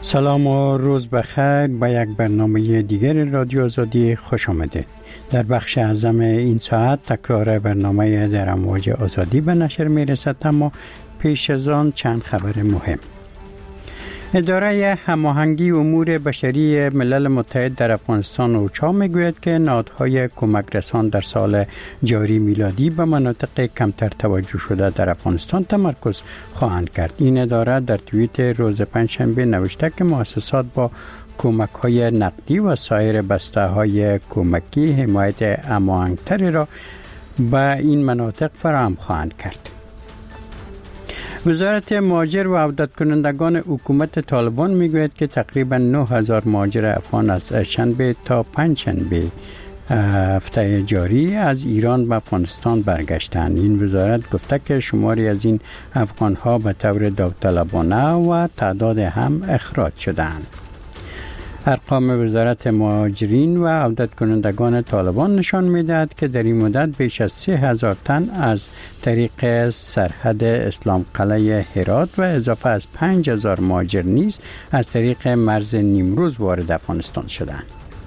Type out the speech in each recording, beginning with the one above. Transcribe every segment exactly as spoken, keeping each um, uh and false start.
سلام و روز بخیر. با یک برنامه دیگر رادیو آزادی خوش آمدید. در بخش اعظم این ساعت تکرار برنامه در امواج آزادی به نشر می رسد، اما پیش از آن چند خبر مهم. اداره هماهنگی امور بشری ملل متحد در افغانستان اوچا میگوید که نهادهای کمک رسان در سال جاری میلادی به مناطق کمتر توجه شده در افغانستان تمرکز خواهند کرد. این اداره در توییت روز پنجشنبه نوشته که مؤسسات با کمک های نقدی و سایر بسته های کمکی حمایت هماهنگتری را به این مناطق فراهم خواهند کرد. وزارت مهاجر و عودت کنندگان حکومت طالبان میگوید که تقریبا نه هزار مهاجر افغان از شنبه تا پنج شنبه هفته جاری از ایران به افغانستان برگشتند. این وزارت گفته که شماری از این افغانها به طور داوطلبانه و تعداد هم اخراج شدند. ارقام وزارت مهاجرین و عودت کنندگان طالبان نشان می‌دهد که در این مدت بیش از سه هزار تن از طریق سرحد اسلام قلعه هرات و اضافه از پنج هزار مهاجر نیز از طریق مرز نیمروز وارد افغانستان شدند.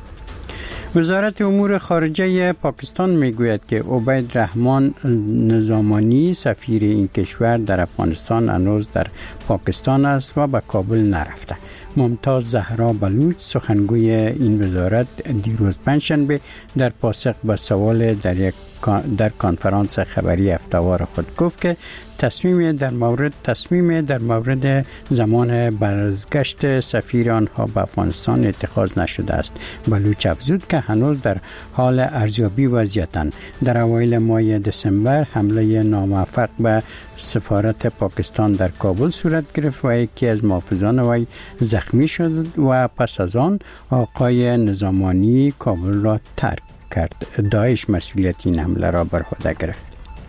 وزارت امور خارجه پاکستان میگوید که عبید رحمان نظامانی سفیر این کشور در افغانستان هنوز در پاکستان است و به کابل نرفته. ممتاز زهرا بلوچ سخنگوی این وزارت دیروز پنجشنبه در پاسخ به سوال در یک در کنفرانس خبری هفته‌وار خود گفت که تصمیم در مورد تصمیم در مورد زمان بازگشت سفیر آنها به افغانستان اتخاذ نشده است. بلوچ افزود که هنوز در حال ارزیابی وضعیتند. در اوایل ماه دسامبر حمله ناموفق به سفارت پاکستان در کابل صورت گرفت و یکی از محافظان وی زخمی شد و پس از آن آقای نظامانی کابل را ترک کرد. داعش مسئولیت این حمله را بر عهده گرفت.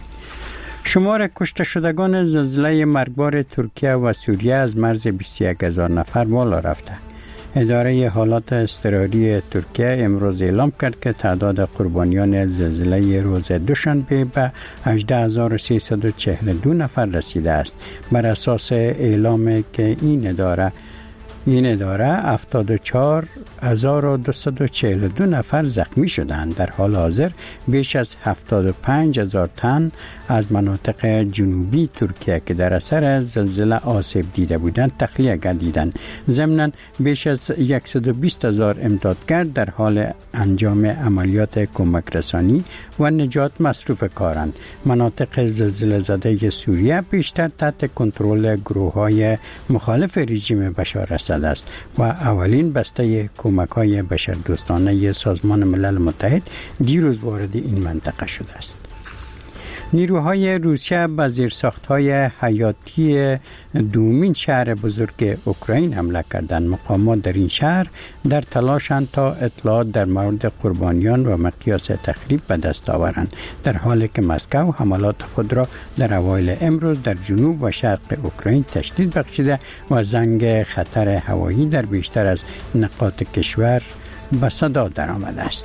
شمار کشته شدگان زلزله مرگبار ترکیه و سوریه از مرز بیست و یک هزار نفر بالا رفته. اداره حالات اضطراری ترکیه امروز اعلام کرد که تعداد قربانیان زلزله روز دوشنبه به هجده هزار و سیصد و چهل و دو نفر رسیده است. بر اساس اعلام که این اداره این اداره هفتاد و چهار هزار و دویست و چهل و دو نفر زخمی شدند. در حال حاضر بیش از هفتاد و پنج هزار تن از مناطق جنوبی ترکیه که در اثر زلزله آسیب دیده بودند تخلیه گردیدند. ضمناً بیش از صد و بیست هزار امدادگر در حال انجام عملیات کمک رسانی و نجات مصروف کارند. مناطق زلزله زده سوریه بیشتر تحت کنترل گروه‌های مخالف رژیم بشار اسد است و اولین بسته کمک‌های بشردوستانه سازمان ملل متحد دیروز وارد این منطقه شده است. نیروهای روسیه به زیرساخت‌های حیاتی دومین شهر بزرگ اوکراین حمله کردند. مقامات در این شهر در تلاشند تا اطلاعات در مورد قربانیان و مقیاس تخریب به دست آورند، در حالی که مسکو حملات خود را در اوایل امروز در جنوب و شرق اوکراین تشدید بخشیده و زنگ خطر هوایی در بیشتر از نقاط کشور به صدا درآمده است.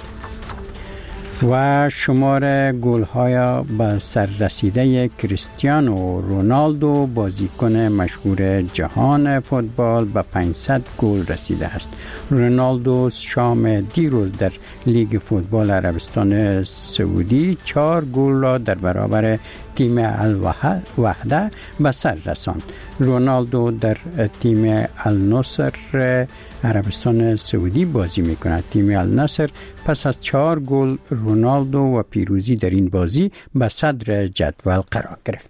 و شمار گل‌های به سر رسیده کریستیانو رونالدو بازیکن مشهور جهان فوتبال به پانصد گل رسیده است. رونالدو شام دیروز در لیگ فوتبال عربستان سعودی چهار گل را در برابر تیم الوحده به سر رساند. رونالدو در تیم النصر عربستان سعودی بازی می‌کند. تیم النصر پس از چهار گل رونالدو و پیروزی در این بازی به صدر جدول قرار گرفت.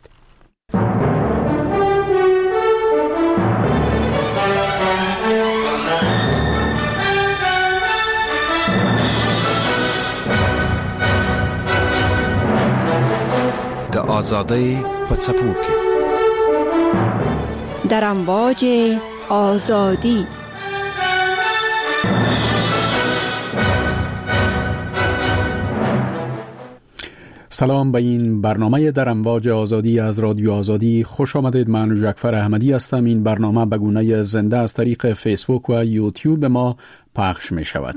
د آزادی پڅپو کې در امواج آزادی. سلام به این برنامه در امواج آزادی از رادیو آزادی خوش آمدید. من جعفر احمدی هستم. این برنامه به گونه زنده از طریق فیسبوک و یوتیوب ما پخش می شود.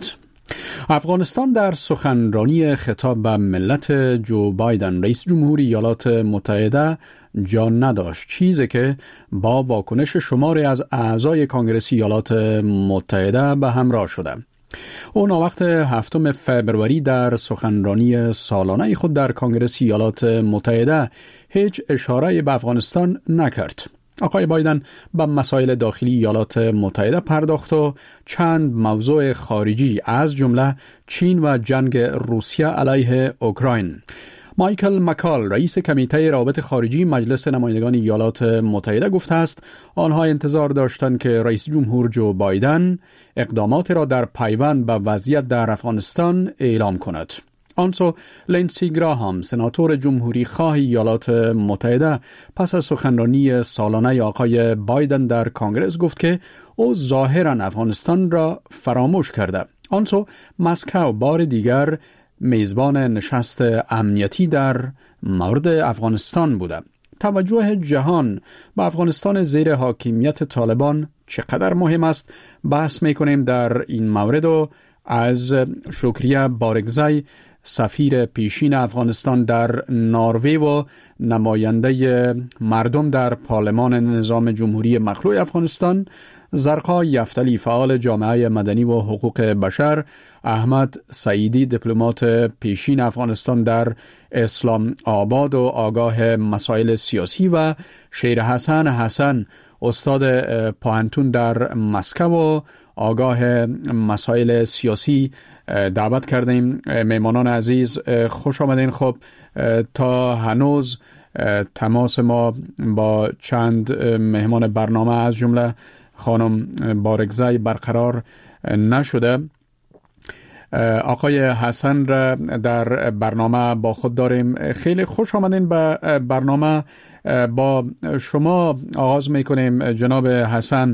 افغانستان در سخنرانی خطاب به ملت جو بایدن رئیس جمهوری ایالات متحده جا نداشت، چیزی که با واکنش شماری از اعضای کنگره ایالات متحده به همراه شده. او ناوقت هفتم فوریه در سخنرانی سالانه خود در کنگره ایالات متحده هیچ اشاره به افغانستان نکرد. آقای بایدن به مسائل داخلی ایالات متحده پرداخت و چند موضوع خارجی از جمله چین و جنگ روسیه علیه اوکراین. مایکل مکال رئیس کمیته روابط خارجی مجلس نمایندگان ایالات متحده گفته است آنها انتظار داشتند که رئیس جمهور جو بایدن اقدامات را در پیوند به وضعیت در افغانستان اعلام کند. آنسو لینسی گراهام سناتور جمهوری خواه ایالات متحده پس از سخنرانی سالانه آقای بایدن در کنگره گفت که او ظاهرا افغانستان را فراموش کرده. آنسو مسکو بار دیگر میزبان نشست امنیتی در مورد افغانستان بوده. توجه جهان به افغانستان زیر حاکمیت طالبان چقدر مهم است بحث میکنیم در این مورد و از شکریه بارگزای سفیر پیشین افغانستان در نروژ و نماینده مردم در پارلمان نظام جمهوری مخلوع افغانستان، زرقا یفتلی فعال جامعه مدنی و حقوق بشر، احمد سعیدی دیپلمات پیشین افغانستان در اسلام آباد و آگاه مسائل سیاسی و شیر حسن حسن استاد پوهنتون در مسکو و آگاه مسائل سیاسی دعوت کردیم. میمانان عزیز خوش آمدین. خب تا هنوز تماس ما با چند مهمان برنامه از جمله خانم بارگزای برقرار نشده. آقای حسن را در برنامه با خود داریم. خیلی خوش آمدین به برنامه. با شما آغاز میکنیم جناب حسن.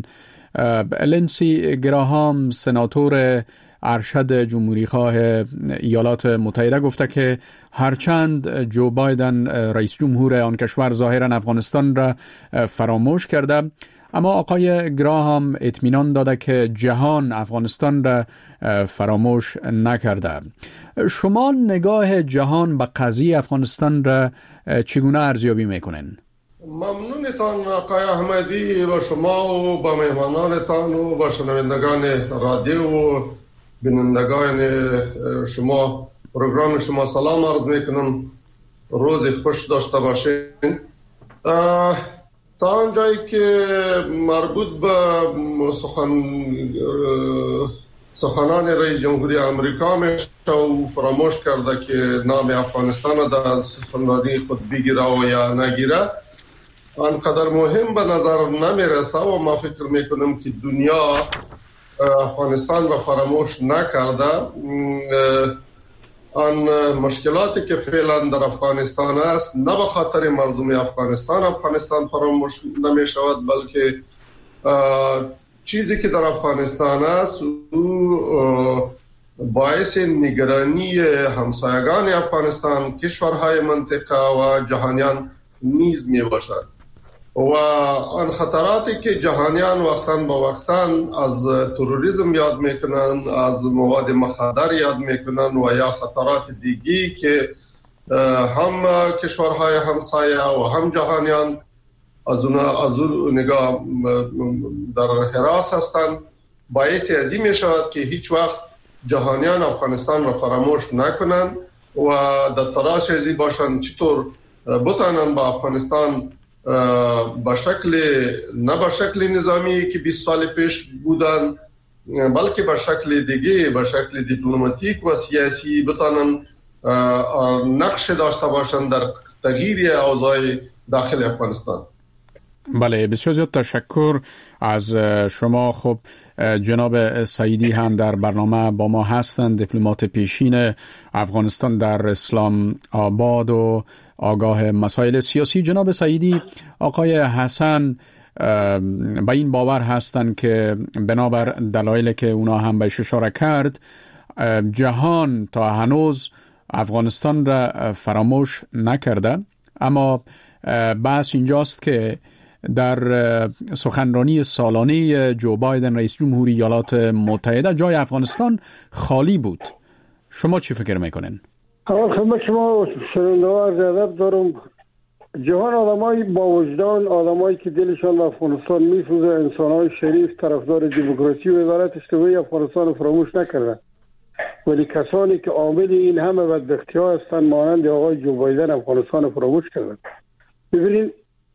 لینسی گراهام سناتور ارشد جمهوری خواه ایالات متحده گفته که هرچند جو بایدن رئیس جمهور آن کشور ظاهرا افغانستان را فراموش کرده، اما آقای گراهام اطمینان داده که جهان افغانستان را فراموش نکرده. شما نگاه جهان به قضیه افغانستان را چگونه ارزیابی میکنین؟ ممنونتان آقای احمدی و شما و با مهمانانتان و با شنوندگان رادیو و بینندگان شما پروگرام شما سلام عرض میکنم. روز خوش داشته باشین. تا آنجایی که مربوط به سخن سخنان رئیس جمهوری آمریکا میشه و فراموش کرده که نام افغانستان در سخنرانی خود بگیره و یا نگیره، آنقدر مهم به نظر نمیرسه و ما فکر میکنم که دنیا افغانستان را فراموش نکرده. آن مشکلاتی که فعلا در افغانستان است نه به خاطر مردم افغانستان افغانستان فراموش نمی شود، بلکه چیزی که در افغانستان است او باعث نگرانی همسایگان افغانستان، کشورهای منطقه و جهانیان نیز می باشد و آن خطراتی که جهانیان وقتاً با وقتاً از تروریسم یاد میکنن، از مواد مخدر یاد میکنن و یا خطرات دیگی که هم کشورهای همسایه و هم جهانیان از اون از اون نگاه در حراس هستند، باعث ازی می شود که هیچ وقت جهانیان افغانستان را فراموش نکنند و در تلاش ازی باشند چطور بتانند با افغانستان به شکل نه به شکل نظامی که بیست سال پیش بودن، بلکه به شکل دیگه، به شکل دیپلماتیک و سیاسی بتانن نقش داشته باشند در تغییر اوضاع داخل افغانستان. بله، بسیار زیاد تشکر از شما. خب جناب سعیدی هم در برنامه با ما هستند، دیپلمات پیشین افغانستان در اسلام آباد و آگاه مسائل سیاسی. جناب سعیدی، آقای حسن به این باور هستند که بنابر دلایلی که اونا هم بهش اشاره کرد، جهان تا هنوز افغانستان را فراموش نکرده، اما بحث اینجاست که در سخنرانی سالانه جو بایدن رئیس جمهوری ایالات متحده جای افغانستان خالی بود. شما چی فکر میکنین؟ اول خدمت شما شنونده ها عرض ادب دارم. جهان آدمای با وجدان، آدمایی که دلشان به افغانستان میسوزه، انسان‌های شریف، طرفدار دموکراسی و عدالت اجتماعی افغانستان فراموش نکردن. ولی کسانی که عامل این همه بدبختی‌ها هستند مانند آقای جو بایدن افغانستان فراموش کردن. ببینید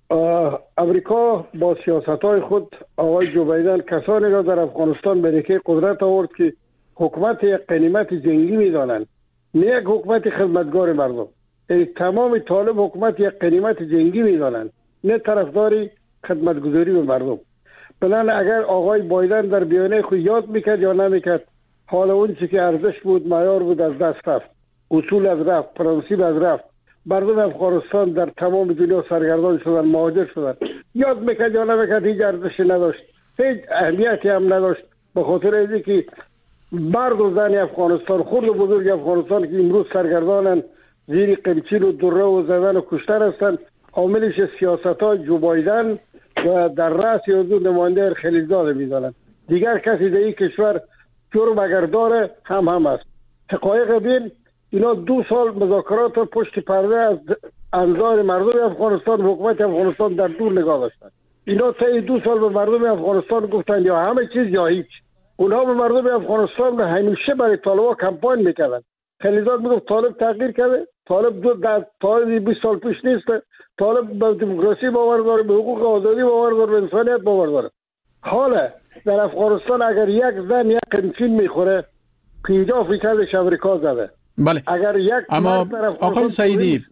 امریکا با سیاست‌های خود آقای جو بایدن کسانی را در افغانستان به دکه قدرت آورد که حکومت یک غنیمت جنگی می‌دانند، نه یک حکومت خدمتگار مردم. تمام طالب حکومت یک غنیمت جنگی می‌دانند، نه طرفداری خدمتگزاری به مردم. بنابراین اگر آقای بایدن در بیانیه خود یاد میکرد یا نمیکرد، حالا اون چیزی که ارزش بود، معیار بود، از دست رفت، اصول از رفت، پرنسیپ از رفت. مردم افغانستان در تمام دنیا سرگردان شدن، مهاجر شدن. یاد میکرد یا نمیکرد هیچ ارزشی نداشت، هیچ اهمیتی هم نداشت، به خاطر اینکه مرد و زن افغانستان، خرد و بزرگ افغانستان که امروز سرگردانن، زیر قمچین و دره و زدن و کشتن هستند، عاملش سیاست‌های جو بایدن و در رأس حضور نماینده خلیلزاده می‌دانند. دیگر کسی در این کشور جرم اگر داره هم هم است. حقایق بین اینا دو سال مذاکرات پشت پرده از انظار مردم افغانستان و حکومت افغانستان در دور نگاه داشتند. اینا تا این دو سال به مردم افغانستان گفتند یا همه چیز یا هیچ. اونها به مردم افغانستان همیشه برای طالبان کمپاین میکردن. خلیلزاده میگفت طالب تغییر کرده، طالب دو در طالب بیست سال پیش نیست، طالب به دموکراسی باور داره، به حقوق آزادی باور داره، به انسانیت باور داره. حالا در افغانستان اگر یک زن یک قمچین میخوره که اینجا فکرش امریکا زده. بله. اگر یک اما آقای سعیدی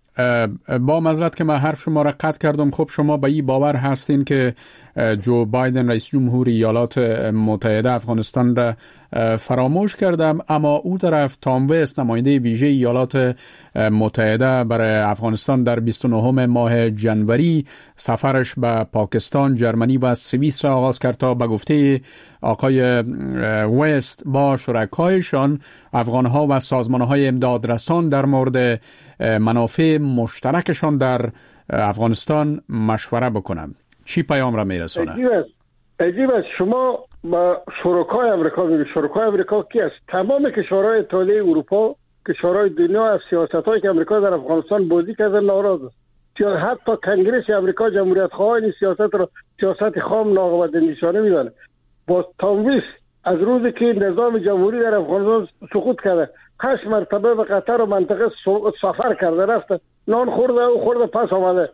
با معذرت که من حرف شما را قطع کردم، خب شما به این باور هستین که جو بایدن رئیس جمهوری ایالات متحده افغانستان را فراموش کردم، اما او طرف تام وست نماینده ویژه ایالات متحده برای افغانستان در بیست و نهم ماه جنوری سفرش به پاکستان، جرمنی و سوئیس را آغاز کرد تا به گفته آقای وست با شرکایشان افغانها و سازمانهای امدادرسان در مورد منافع مشترکشان در افغانستان مشوره بکنم. چی پیام را میرسانه؟ عجیب است. عجیب است. شما با شرکای امریکا بگید، شرکای امریکا کی است؟ تمام کشورهای اتحادیه اروپا، کشورهای دنیا از سیاستایی که امریکا در افغانستان بازی کرده ناراض است. حتی کنگره امریکا جمهوریت خواهان این سیاست را سیاست خام ناقابل نشانه میدانه. با تام وست از روزی که نظام جمهوری در افغانستان سقوط کرده هشت مرتبه به قطر و منطقه سفر کرده، رفته نان خورده و خورده پس آمده،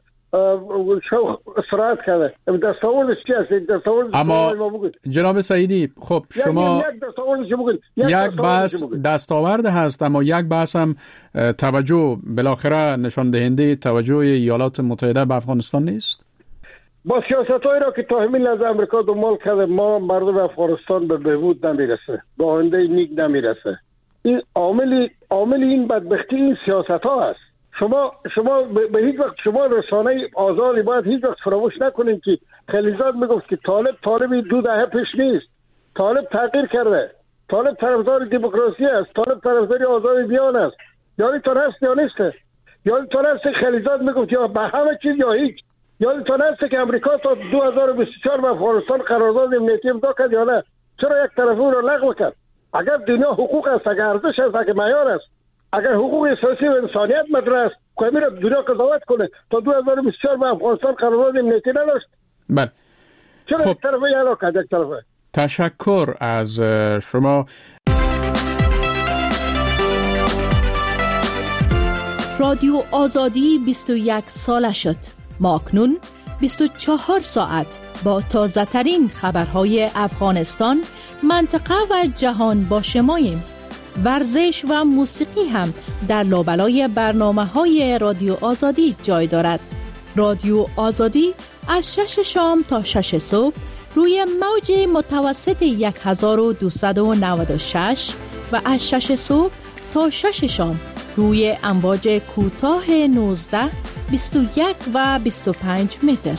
استراحت کرده. دستاوردش چی است؟ دستاوردش اما جناب سعیدی خب شما یک دستاوردش بگید، یک بحث دستاورد هست، اما یک بحث هم توجه بالاخره نشان دهنده توجه ایالات متحده به افغانستان نیست؟ با سیاستایی را که تا همین لحظه امریکا دنبال کرده ما مردم افغانستان به بهبود نمیرسه، به آینده نیک نمیرسه. این عامل عامل این بدبختی این سیاست ها است. شما شما به هیچ وقت شما رسانه آزادی باید هیچ وقت فراموش نکنید که خلیلزاده میگفت که طالب طالبی دو دهه پیش نیست، طالب تغییر کرده، طالب طرفدار دموکراسی است، طالب طرفدار آزادی بیان است. یادتون هست یا نیست؟ یادتون هست خلیلزاده میگفت یا به همه چیز یا هیچ. یادتون هست که امریکا تا دو هزار و بیست و چهار با افغانستان قرارداد امنیتی امضا کرد یا نه؟ چرا یک طرفه او را لغو کرد؟ اگر دنیا حقوق است، اگر ارزش است، اگر معیار است، اگر حقوق اساسی و انسانیت مطرح است، که میره دنیا قضاوت کنه تا دو هزار و بیست و چهار با افغانستان قرارداد امنیتی نداشت. بله. چرا خب. یک طرفه یا کرد یک طرفه؟ تشکر از شما. رادیو آزادی بیست و یک ساله شد. ما اکنون بیست و چهار ساعت با تازه ترین خبرهای افغانستان، منطقه و جهان با شماییم. ورزش و موسیقی هم در لابلای برنامه‌های رادیو آزادی جای دارد. رادیو آزادی از شش شام تا شش صبح روی موج متوسط صد و دویست و نود و شش و از شش صبح تا شش شام روی امواج کوتاه نوزده، بیست و یک و بیست و پنج متر.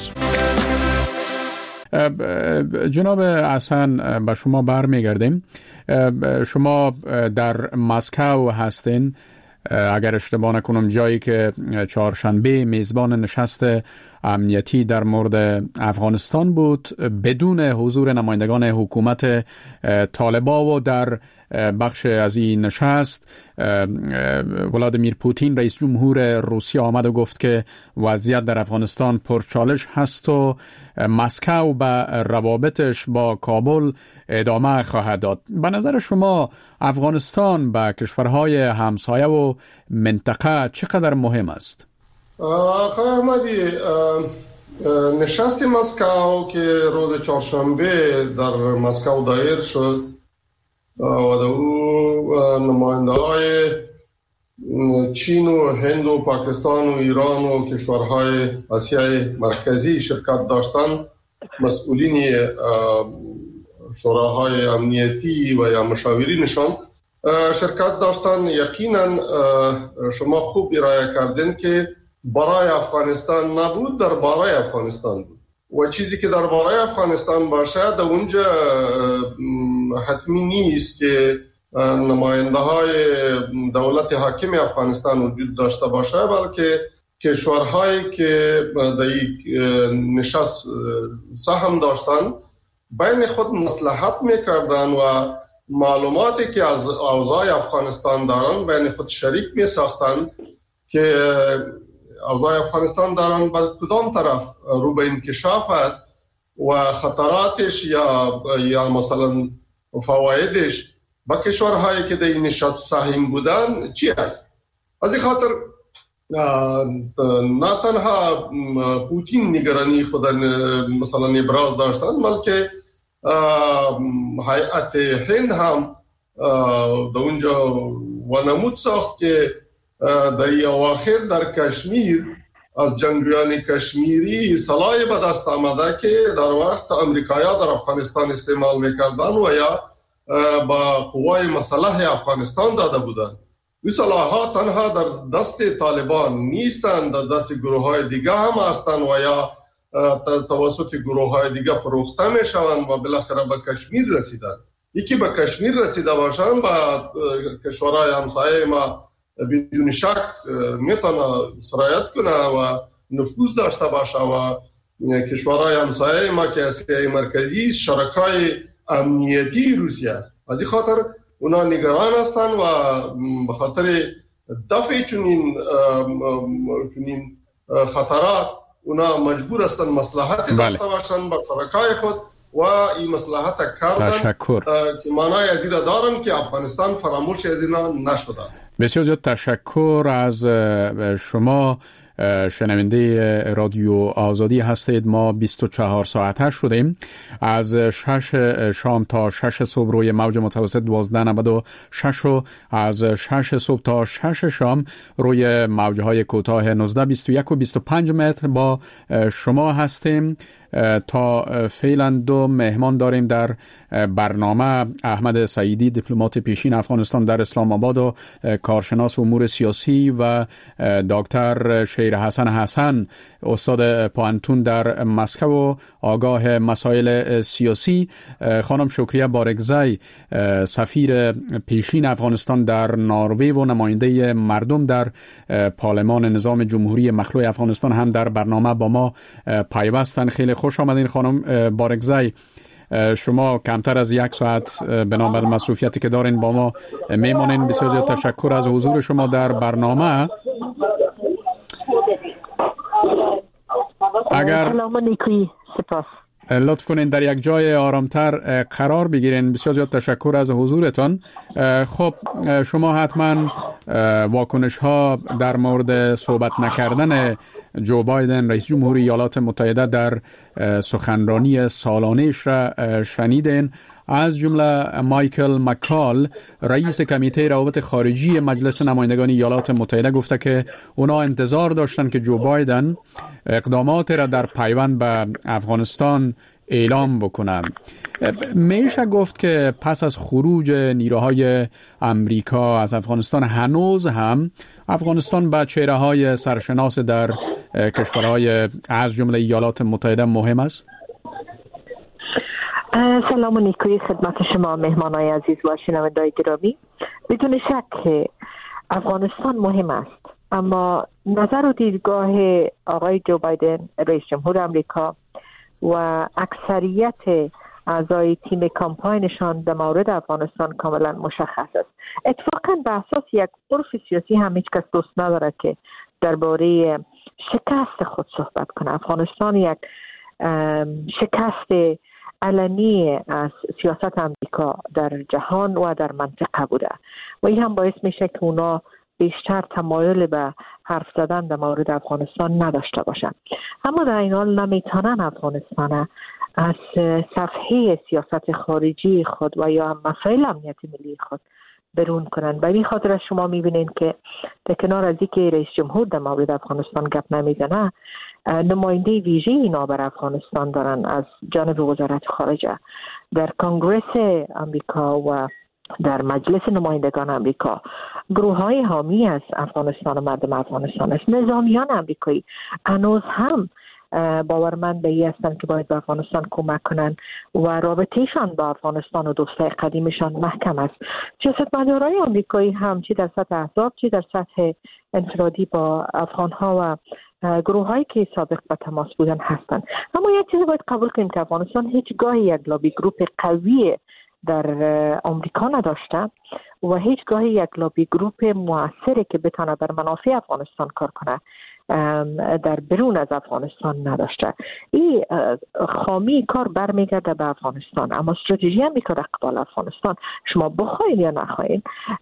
جناب حسن به شما برمیگردیم. شما در مسکو هستین، اگر اشتباه نکنم جایی که چهارشنبه میزبان نشست امنیتی در مورد افغانستان بود بدون حضور نمایندگان حکومت طالبان و در بخش از این نشست ولادیمیر پوتین رئیس جمهور روسیه آمد و گفت که وضعیت در افغانستان پرچالش هست و مسکو به روابطش با کابل ادامه خواهد داد. به نظر شما افغانستان به کشورهای همسایه و منطقه چقدر مهم است؟ آقای احمدی، نشست مسکو که روز چهارشنبه در مسکو دایر شد و در او نماینده های چین و هند و پاکستان و ایران و کشورهای آسیای مرکزی شرکت داشتند، مسئولین شوراهای امنیتی و یا مشاورینشان شرکت داشتند. یقینا شما خوب ارائه کردین که برای افغانستان نبود، در برای افغانستان بود و چیزی که در برای افغانستان باشه در اونجا حتمی نیست که نماینده های دولت حاکم افغانستان وجود داشته باشه، بلکه کشورهایی که در یک نشست سهم داشتن بین خود مصلحت میکردن و معلوماتی که از اوضاع افغانستان دارن بین خود شریک می ساختن که اوضاع افغانستان دارن به کدام طرف رو به انکشاف است و خطراتش یا یا مثلا فوایدش با کشورهایی که در این نشست سهم بودن چی است. از این خاطر نه تنها پوتین نگرانی خود مثلا ابراز داشتن، بلکه هیئت هند هم در اونجا ونمود ساخت که در اواخر در کشمیر از جنگجویان کشمیری سلاحی به دست آمده که در وقت امریکایی‌ها در افغانستان استعمال میکردن و یا با قوای مسلح افغانستان داده بودند. این سلاح‌ها تنها در دست طالبان نیستند، در دست گروه‌های دیگه هم هستند و یا توسط گروه‌های دیگه فروخته میشوند و بالاخره به کشمیر رسیدند. یکی به کشمیر رسیده باشند با کشورهای همسایه ما بدون شک میتونه سرایت کنه و نفوذ داشته باشه و کشورهای همسایه ما که آسیای مرکزی شرکای امنیتی روسیه است. از این خاطر اونا نگران هستند و به خاطر دفع چنین چنین خطرات اونا مجبور هستند مصلحت داشته باشند با شرکای خود و این مصلحت کردن تشکر. که معنای از این دارن که افغانستان فراموش از اینا نشده. بسیار زیاد تشکر از شما. شنونده رادیو آزادی هستید. ما بیست و چهار ساعته شدیم، از شش شام تا شش صبح روی موج متوسط دوازده نود و شش و از شش صبح تا شش شام روی موجهای کوتاه نوزده بیست و یک و بیست و پنج متر با شما هستیم. تا فعلا دو مهمان داریم در برنامه: احمد سعیدی، دیپلمات پیشین افغانستان در اسلام آباد و کارشناس امور سیاسی، و دکتر شیر حسن حسن، استاد پانتون در مسکو و آگاه مسائل سیاسی. خانم شکریه بارگزی، سفیر پیشین افغانستان در نروژ و نماینده مردم در پارلمان نظام جمهوری مخلوع افغانستان هم در برنامه با ما پیوستن. خیلی خوش آمدین خانم بارگزی. شما کمتر از یک ساعت بنابر مصروفیتی که دارین با ما میمانین. بسیار زیاد تشکر از حضور شما در برنامه. اگر لطف کنین در یک جای آرامتر قرار بگیرین. بسیار زیاد تشکر از حضورتان. خب شما حتما واکنش ها در مورد صحبت نکردن جو بایدن رئیس جمهوری ایالات متحده در سخنرانی سالانه‌اش را شنیدین. از جمله مایکل مکال، رئیس کمیته روابط خارجی مجلس نمایندگان ایالات متحده، گفته که اونا انتظار داشتن که جو بایدن اقدامات را در پیوند به افغانستان اعلام بکنن. میشه گفت که پس از خروج نیروهای امریکا از افغانستان هنوز هم افغانستان به چهره‌های سرشناس در کشورهای از جمله ایالات متحده مهم است؟ سلام و نیکویی خدمت شما مهمانای عزیز و شنوندگان گرامی. بدون شک افغانستان مهم است، اما نظر و دیدگاه آقای جو بایدن رئیس جمهور آمریکا و اکثریت اعضای تیم کامپاینشان در مورد افغانستان کاملا مشخص است. اتفاقا به اساس یک عرف سیاسی هم هیچ کس دوست نداره که درباره شکست خود صحبت کنه. افغانستان یک شکست علنی از سیاست آمریکا در جهان و در منطقه بوده و این هم باعث میشه که اونا بیشتر تمایل به حرف زدن در مورد افغانستان نداشته باشن. اما در این حال نمیتونن افغانستان از صفحه سیاست خارجی خود و یا مسائل امنیت ملی خود برون کنن. به این خاطر شما میبینین که در کنار از اینکه رئیس جمهور در مورد افغانستان گپ نمیزنه، نماینده ویژه اینا بر افغانستان دارن از جانب وزارت خارجه در کنگره آمریکا و در مجلس نمایندگان آمریکا. گروه های حامی از افغانستان و مردم افغانستان است. نظامیان آمریکایی هنوز هم باورمند به این هستند که باید به افغانستان کمک کنند و رابطهشان با افغانستان و دوستای قدیمشان محکم است. سیاستمدارای آمریکایی هم چی در سطح احزاب چی در سطح انفرادی با افغانها و گروه هایی که سابق به تماس بودن هستند. اما یک چیز باید قبول کنیم که افغانستان هیچگاه یک لابی گروپ قوی در آمریکا نداشته و هیچگاه یک لابی گروپ موثری که بتونه بر منافع افغانستان کار کنه در برون از افغانستان نداشته. این خامی کار برمیگرده به افغانستان. اما استراتژی آمریکا در قبال افغانستان شما بخواین یا نخواین،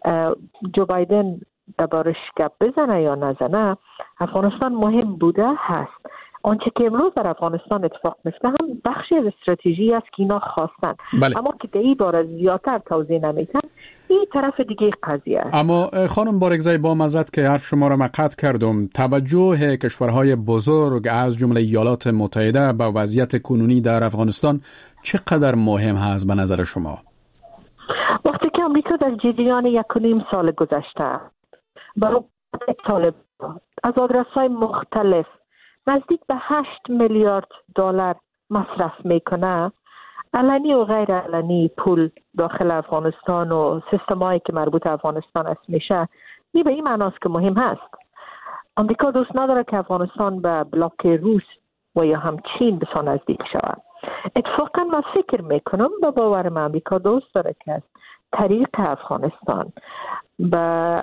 جو بایدن دربارش گپ بزنه یا نزنه، افغانستان مهم بوده هست. آنچه که امروز در افغانستان اتفاق میفته هم بخشی از استراتژی است که اینا خواستن. بله. اما که در این باره زیادتر توضیح نمیدن، این طرف دیگه قضیه است. اما خانم بارگزای، با معذرت که حرف شما را مقطع کردم، توجه کشورهای بزرگ از جمله ایالات متحده به وضعیت کنونی در افغانستان چقدر مهم هست به نظر شما؟ وقتی که آمریکا در جریان یک و نیم سال گذشته برای طالب از آدرس‌های مختلف نزدیک به هشت میلیارد دلار مصرف میکنه، علنی و غیر علنی پول داخل افغانستان و سیستمایی که مربوط افغانستان است میشه، این به این معناست که مهم هست. آمریکا دوست نداره که افغانستان به بلاک روس و یا هم چین بسیار نزدیک شود. اتفاقا من فکر میکنم با باورم آمریکا دوست داره که از طریق افغانستان به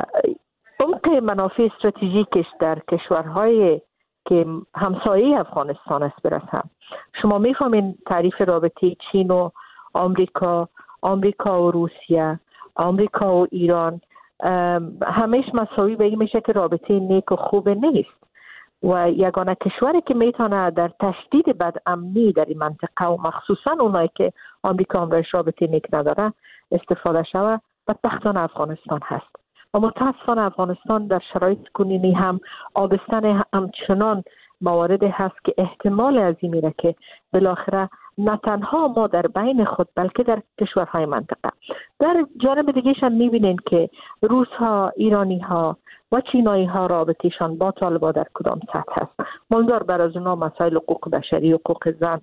عمق منافع استراتژیکش در کشورهای که همسایه افغانستان است برسه. شما میفهمین تعریف رابطه چین و آمریکا، آمریکا و روسیه، آمریکا و ایران همیش مساوی به این میشه که رابطه نیک و خوب نیست و یگانه کشوری که میتونه در تشدید بدامنی در این منطقه و مخصوصا اونایی که آمریکا همراهش رابطه نیک نداره استفاده شود بدبختانه افغانستان هست. و متاسفانه افغانستان در شرایط کنونی هم آبستن همچنان مواردی هست که احتمال از این میره که بالاخره نه تنها ما در بین خود بلکه در کشورهای منطقه. در جانب دیگه‌ش هم میبینین که روس ها، ایرانی ها و چینایی ها رابطهشان با طالبان در کدام سطح هست. منظور بر از اونا مسائل حقوق بشری، حقوق زن،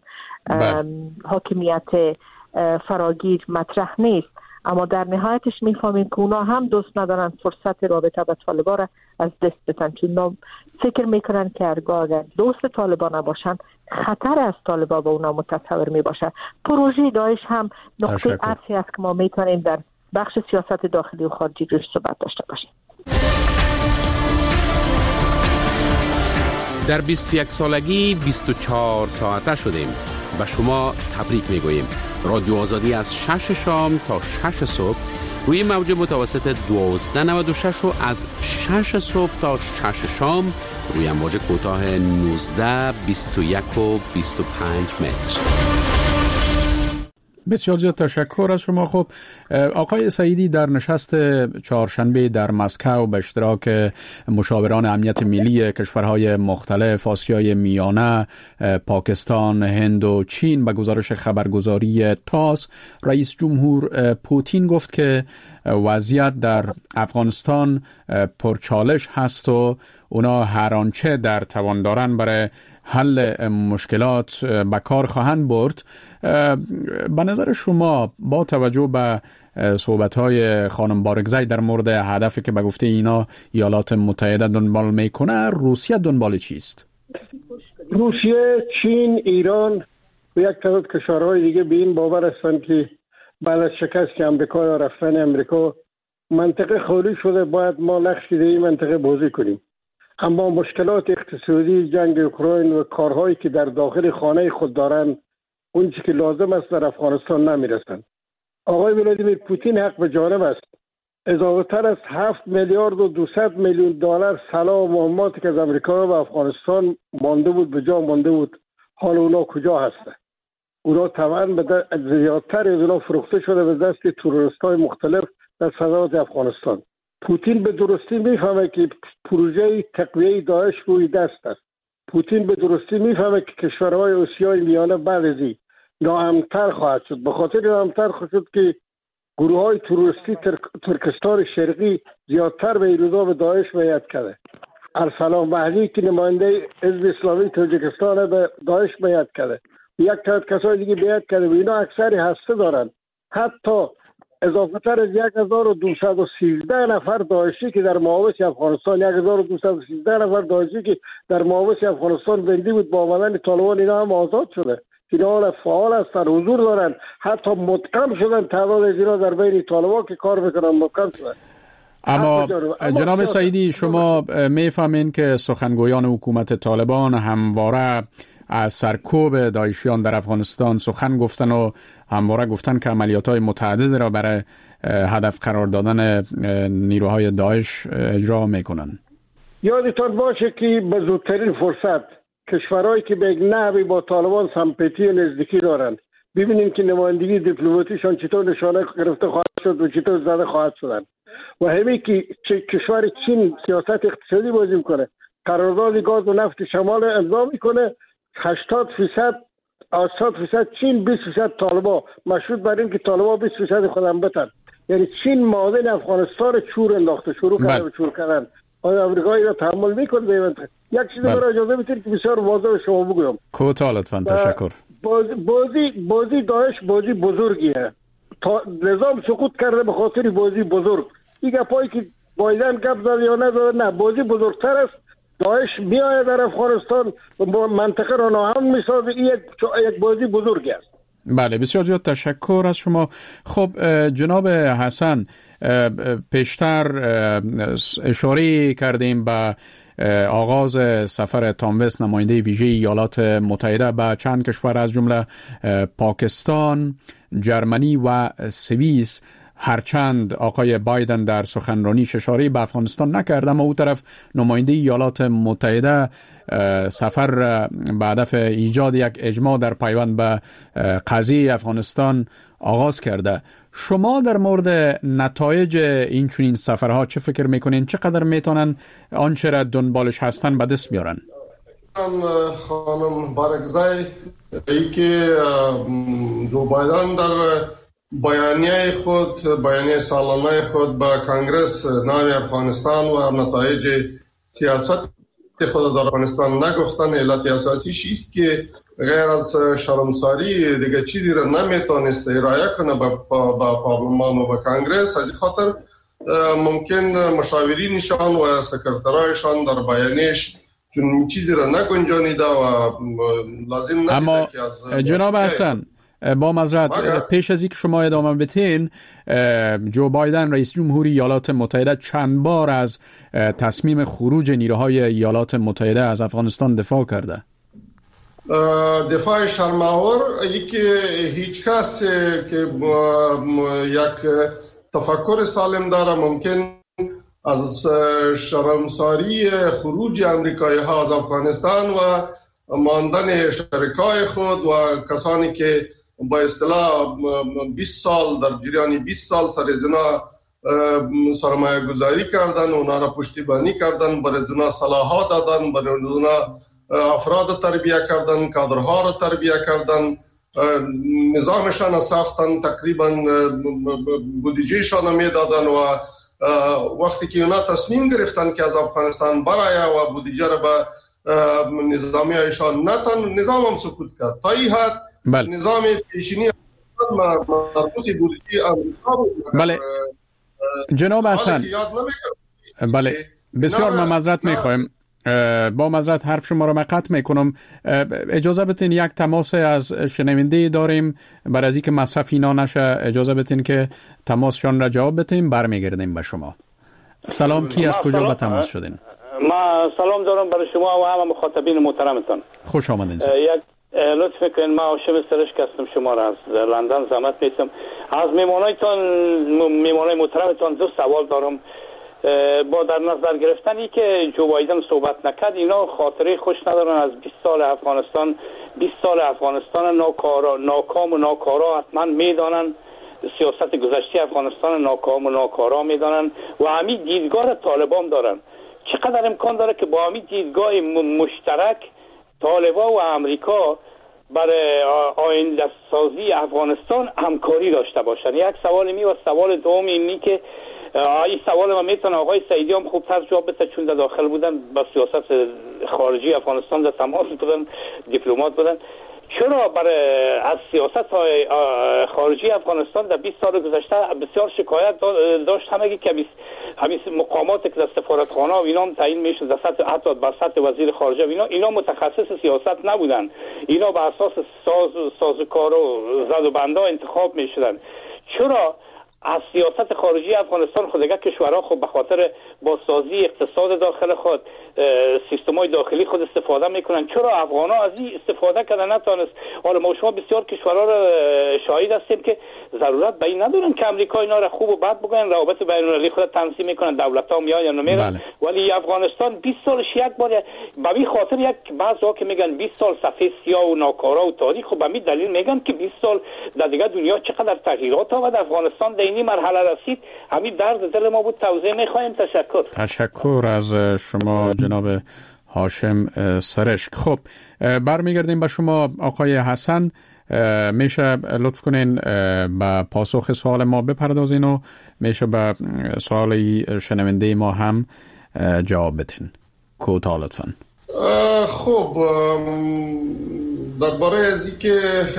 حاکمیت فراگیر مطرح نیست. اما در نهایتش میفهمیم که اونا هم دوست ندارن فرصت رابطه با طالبان را از دست بدن، چون اونا فکر میکنن که هرگاه اگر دوست طالبان نباشن خطر از طالبان با اونا متصور میباشه. پروژه داعش هم نقطه عطفی است که ما میتونیم در بخش سیاست داخلی و خارجی روش صحبت داشته باشیم. در بیست و یک سالگی بیست و چهار ساعته شدیم. به شما تبریک میگوییم. رادیو آزادی از شش شام تا شش صبح روی موج متوسط دوازده نود و شش و از شش صبح تا شش شام روی موج کوتاه نوزده بیست و یک و بیست و پنج متر. بسیار زیاد تشکر از شما. خب آقای سعیدی، در نشست چهارشنبه در مسکو به اشتراک مشاوران امنیت ملی کشورهای مختلف آسیای میانه، پاکستان، هند و چین، به گزارش خبرگزاری تاس، رئیس جمهور پوتین گفت که وضعیت در افغانستان پرچالش هست و اونا هر آنچه در توان دارن برای حل مشکلات به کار خواهند برد. به نظر شما با توجه به صحبت‌های خانم بارگزای در مورد هدفی که به گفته اینا ایالات متحده دنبال میکنه، روسیه دنبال چیست؟ روسیه، چین، ایران و یک تعداد کشورهای دیگه به این باور هستند که بعد از شکست امریکا یا رفتن امریکا منطقه خالی شده، باید ما نقشی در این منطقه بازی کنیم. اما مشکلات اقتصادی، جنگ اوکراین و کارهایی که در داخل خانه خود دارند اون چیزی که لازم است در افغانستان نمیرسند. آقای ولادیمیر پوتین حق به جانب است. اضافه تر از هفت میلیارد و دویست میلیون دلار سلاح و مهماتی که از امریکا و افغانستان مانده بود به جا مانده بود، حال اونا کجا هستند؟ اونا طبعا به زیادتر از اونا فروخته شده به دست تروریست‌های مختلف در صدرات افغانستان. پوتین به درستی میفهمه که پروژه تقویه داعش روی دست است. پوتین به درستی میفهمه که کشورهای آسیای میانه بعد از این ناامن‌تر خواهد شد. به خاطر ناامن‌تر خواهد شد که گروه های تروریستی ترک، ترکستان شرقی زیادتر به این روزا به داعش بیعت کرده. ارسلان مهدی که نماینده حزب اسلامی تاجیکستان به داعش بیعت کرده. یک تعداد کسای دیگه بیعت کرده و اینا اکثری هسته دارن. حتی اضافه تر از یک هزار و دویست و سیزده نفر داعشی که در محابس افغانستان یک هزار و دویست و سیزده نفر داعشی که در محابس افغانستان بندی بود با آمدن طالبان اینا هم آزاد شده. اینا فعال هستن، حضور دارن، حتی مدغم شدن. تعداد از اینا در بین طالبان که کار میکنن مدغم شدن. اما جناب سعیدی، شما میفهمین که سخنگویان حکومت طالبان همواره از سرکوب داعشیان در افغانستان سخن گفتن و همواره گفتن که عملیات‌های متعدد را برای هدف قرار دادن نیروهای داعش اجرا میکنن. یادتان باشه که به زودترین فرصت کشورهایی که به یک نحوی با طالبان سمپاتی نزدیکی دارند ببینیم که نمایندگی دیپلماتیشان چطور نشانه گرفته خواهد شد و چطور زده خواهد شدن. و همین که کشور چین سیاست اقتصادی بازی میکنه، قرارداد گاز و نفت شمال امضا میکنه، هشتاد درصد هشتاد درصد چین، بیست درصد طالبان، مشروط بر این که طالبان بیست درصد خودم بتن. یعنی چین معادن افغانستان چور انداخته، شروع کرده به چور کردن. آیا امریکایی را تحمل میکنه دیوانت؟ یک چیزی برای اجازه میتونید که بسیار واضح شما بگویم. کوتاه لطفاً. تشکر. بازی بازی بازی داعش بازی بزرگیه. تا نظام سقوط کرده به خاطر بازی بزرگ. این گپایی که بایدن گپ زد یا نزد، نه، بازی بزرگتر است. داعش میآید در افغانستان و منطقه را ناامن میسازه. این یک یک بازی بزرگی است. بله، بسیار زیاد تشکر از شما. خب جناب حسن، پیشتر اشاره کردیم به آغاز سفر تام وست، نماینده ویژه ایالات متحده، به چند کشور از جمله پاکستان، جرمنی و سوئیس. هرچند آقای بایدن در سخنرانیش اشاره به افغانستان نکرد، اما او طرف نماینده ایالات متحده سفر به هدف ایجاد یک اجماع در پیوند به قضیه افغانستان آغاز کرده. شما در مورد نتایج این چنین سفرها چه فکر میکنین؟ چقدر میتونن آنچه را دنبالش هستن به دست بیارن؟ خانم بارگزای، ای که جو بایدن در بیانیه خود بیانیه سالانه خود به کانگرس ناوی افغانستان و نتایج سیاست خود در افغانستان نگفتن. علت اساسیش است که غیر از شرمساری دیگه چیزی را نمیتونست ارائه کنه به پارلمان و به کانگرس. از خاطر ممکن مشاورینشان و سکرترایشان در بیانیش چون چیزی را نگنجانیده و لازم ندیده. اما که از جناب حسن، با معذرت پیش از اینکه شما ادامه بدین، جو بایدن رئیس جمهوری ایالات متحده چند بار از تصمیم خروج نیروهای ایالات متحده از افغانستان دفاع کرده. دفاع شرم‌آور ای که هیچ کس که یک تفکر سالم داره ممکن از شرمساری خروج امریکایی ها از افغانستان و ماندن شرکای خود و کسانی که با اصطلاح بیست سال در جریان بیست سال سر زنا سرمایه گذاری کردن، اونا را پشتیبانی کردن، برای اونا صلاحات دادن، برای اونا افراد تربیه کردن، کادرها را تربیه کردن، نظامشان ساختن، تقریبا بودجهشان می دادن و وقتی که اونا تصمیم گرفتن که از افغانستان برای و بودجه را به نظامی ایشان نتن، نظام هم سکوت کرد. تا این حد بله. نظام پیشینی مربوط بودجه امریکا بود. بله جناب حسن، بله بسیار من معذرت میخوایم، با معذرت حرف شما را من قطع میکنم. اجازه بتین یک تماس از شنونده داریم، برای از اینکه مصرف اینا نشه اجازه بتین که تماسشان را جواب بتیم، برمیگردیم به شما. سلام، کی از کجا به تماس شدین؟ ما سلام دارم برای شما و همه مخاطبین محترمتان. خوش آمدین. یک لطف میکنین، ما هاشم سرشک هستم، شما را از لندن زحمت میتم. از میمانایتان میمانای محترمتان دو سوال دارم. با در نظر گرفتنی که جو بایدن صحبت نکرد، اینا خاطره خوش ندارن از بیست سال افغانستان. بیست سال افغانستان ناکارا ناکام و ناکارا حتما میدانن، سیاست گذشته افغانستان ناکام و ناکارا میدانن و همین دیدگاه طالبان دارن. چقدر امکان داره که با همین دیدگاه مشترک طالبان و امریکا برای آینده سازی افغانستان همکاری داشته باشن؟ یک سوال می و سوال دوم اینی که این سوال ما میتونه آقای سعیدی هم خوبتر جواب بده، چون در داخل بودن با سیاست خارجی افغانستان در تماس بودن، دیپلمات بودن. چرا برای از سیاست خارجی افغانستان در بیست سال گذشته بسیار شکایت داشت، همگی که همین مقامات که در سفارتخانه و اینا تعیین میشه در سطح حتی بر سطح وزیر خارجه و اینا اینا متخصص سیاست نبودن، اینا به اساس ساز سازوکار و زد و بندا انتخاب میشدن. چرا از سیاست خارجی افغانستان خود دیگه کشورها خب به خاطر بازسازی اقتصاد داخل خود، سیستم‌های داخلی خود استفاده میکنن، چرا افغان‌ها از این استفاده کردن نتونست؟ حالا ما شما بسیار کشورها را شاهد هستیم که ضرورت به این ندارن که امریکا اینا را خوب و بد بگن، روابط بین‌المللی خود تنظیم میکنن، دولت‌ها میان یا نمیرن. بله. ولی افغانستان بیست سالش یک بار به این خاطر یک بعضا که میگن بیست سال صفحه سیاه و ناکارا و تاریخ، خب به این دلیل میگن که بیست سال در دیگه دنیا چقدر تغییرات آورد، افغانستان در این مرحله رسید. همین درد دل ما بود، توضیح میخوایم. تشکر. تشکر از شما جناب هاشم سرشک. خب برمیگردیم به شما آقای حسن، میشه لطف کنین به پاسخ سوال ما بپردازین و میشه به سوال شنونده ما هم جواب بدین. کوتاه لطفاً. خب درباره از اینکه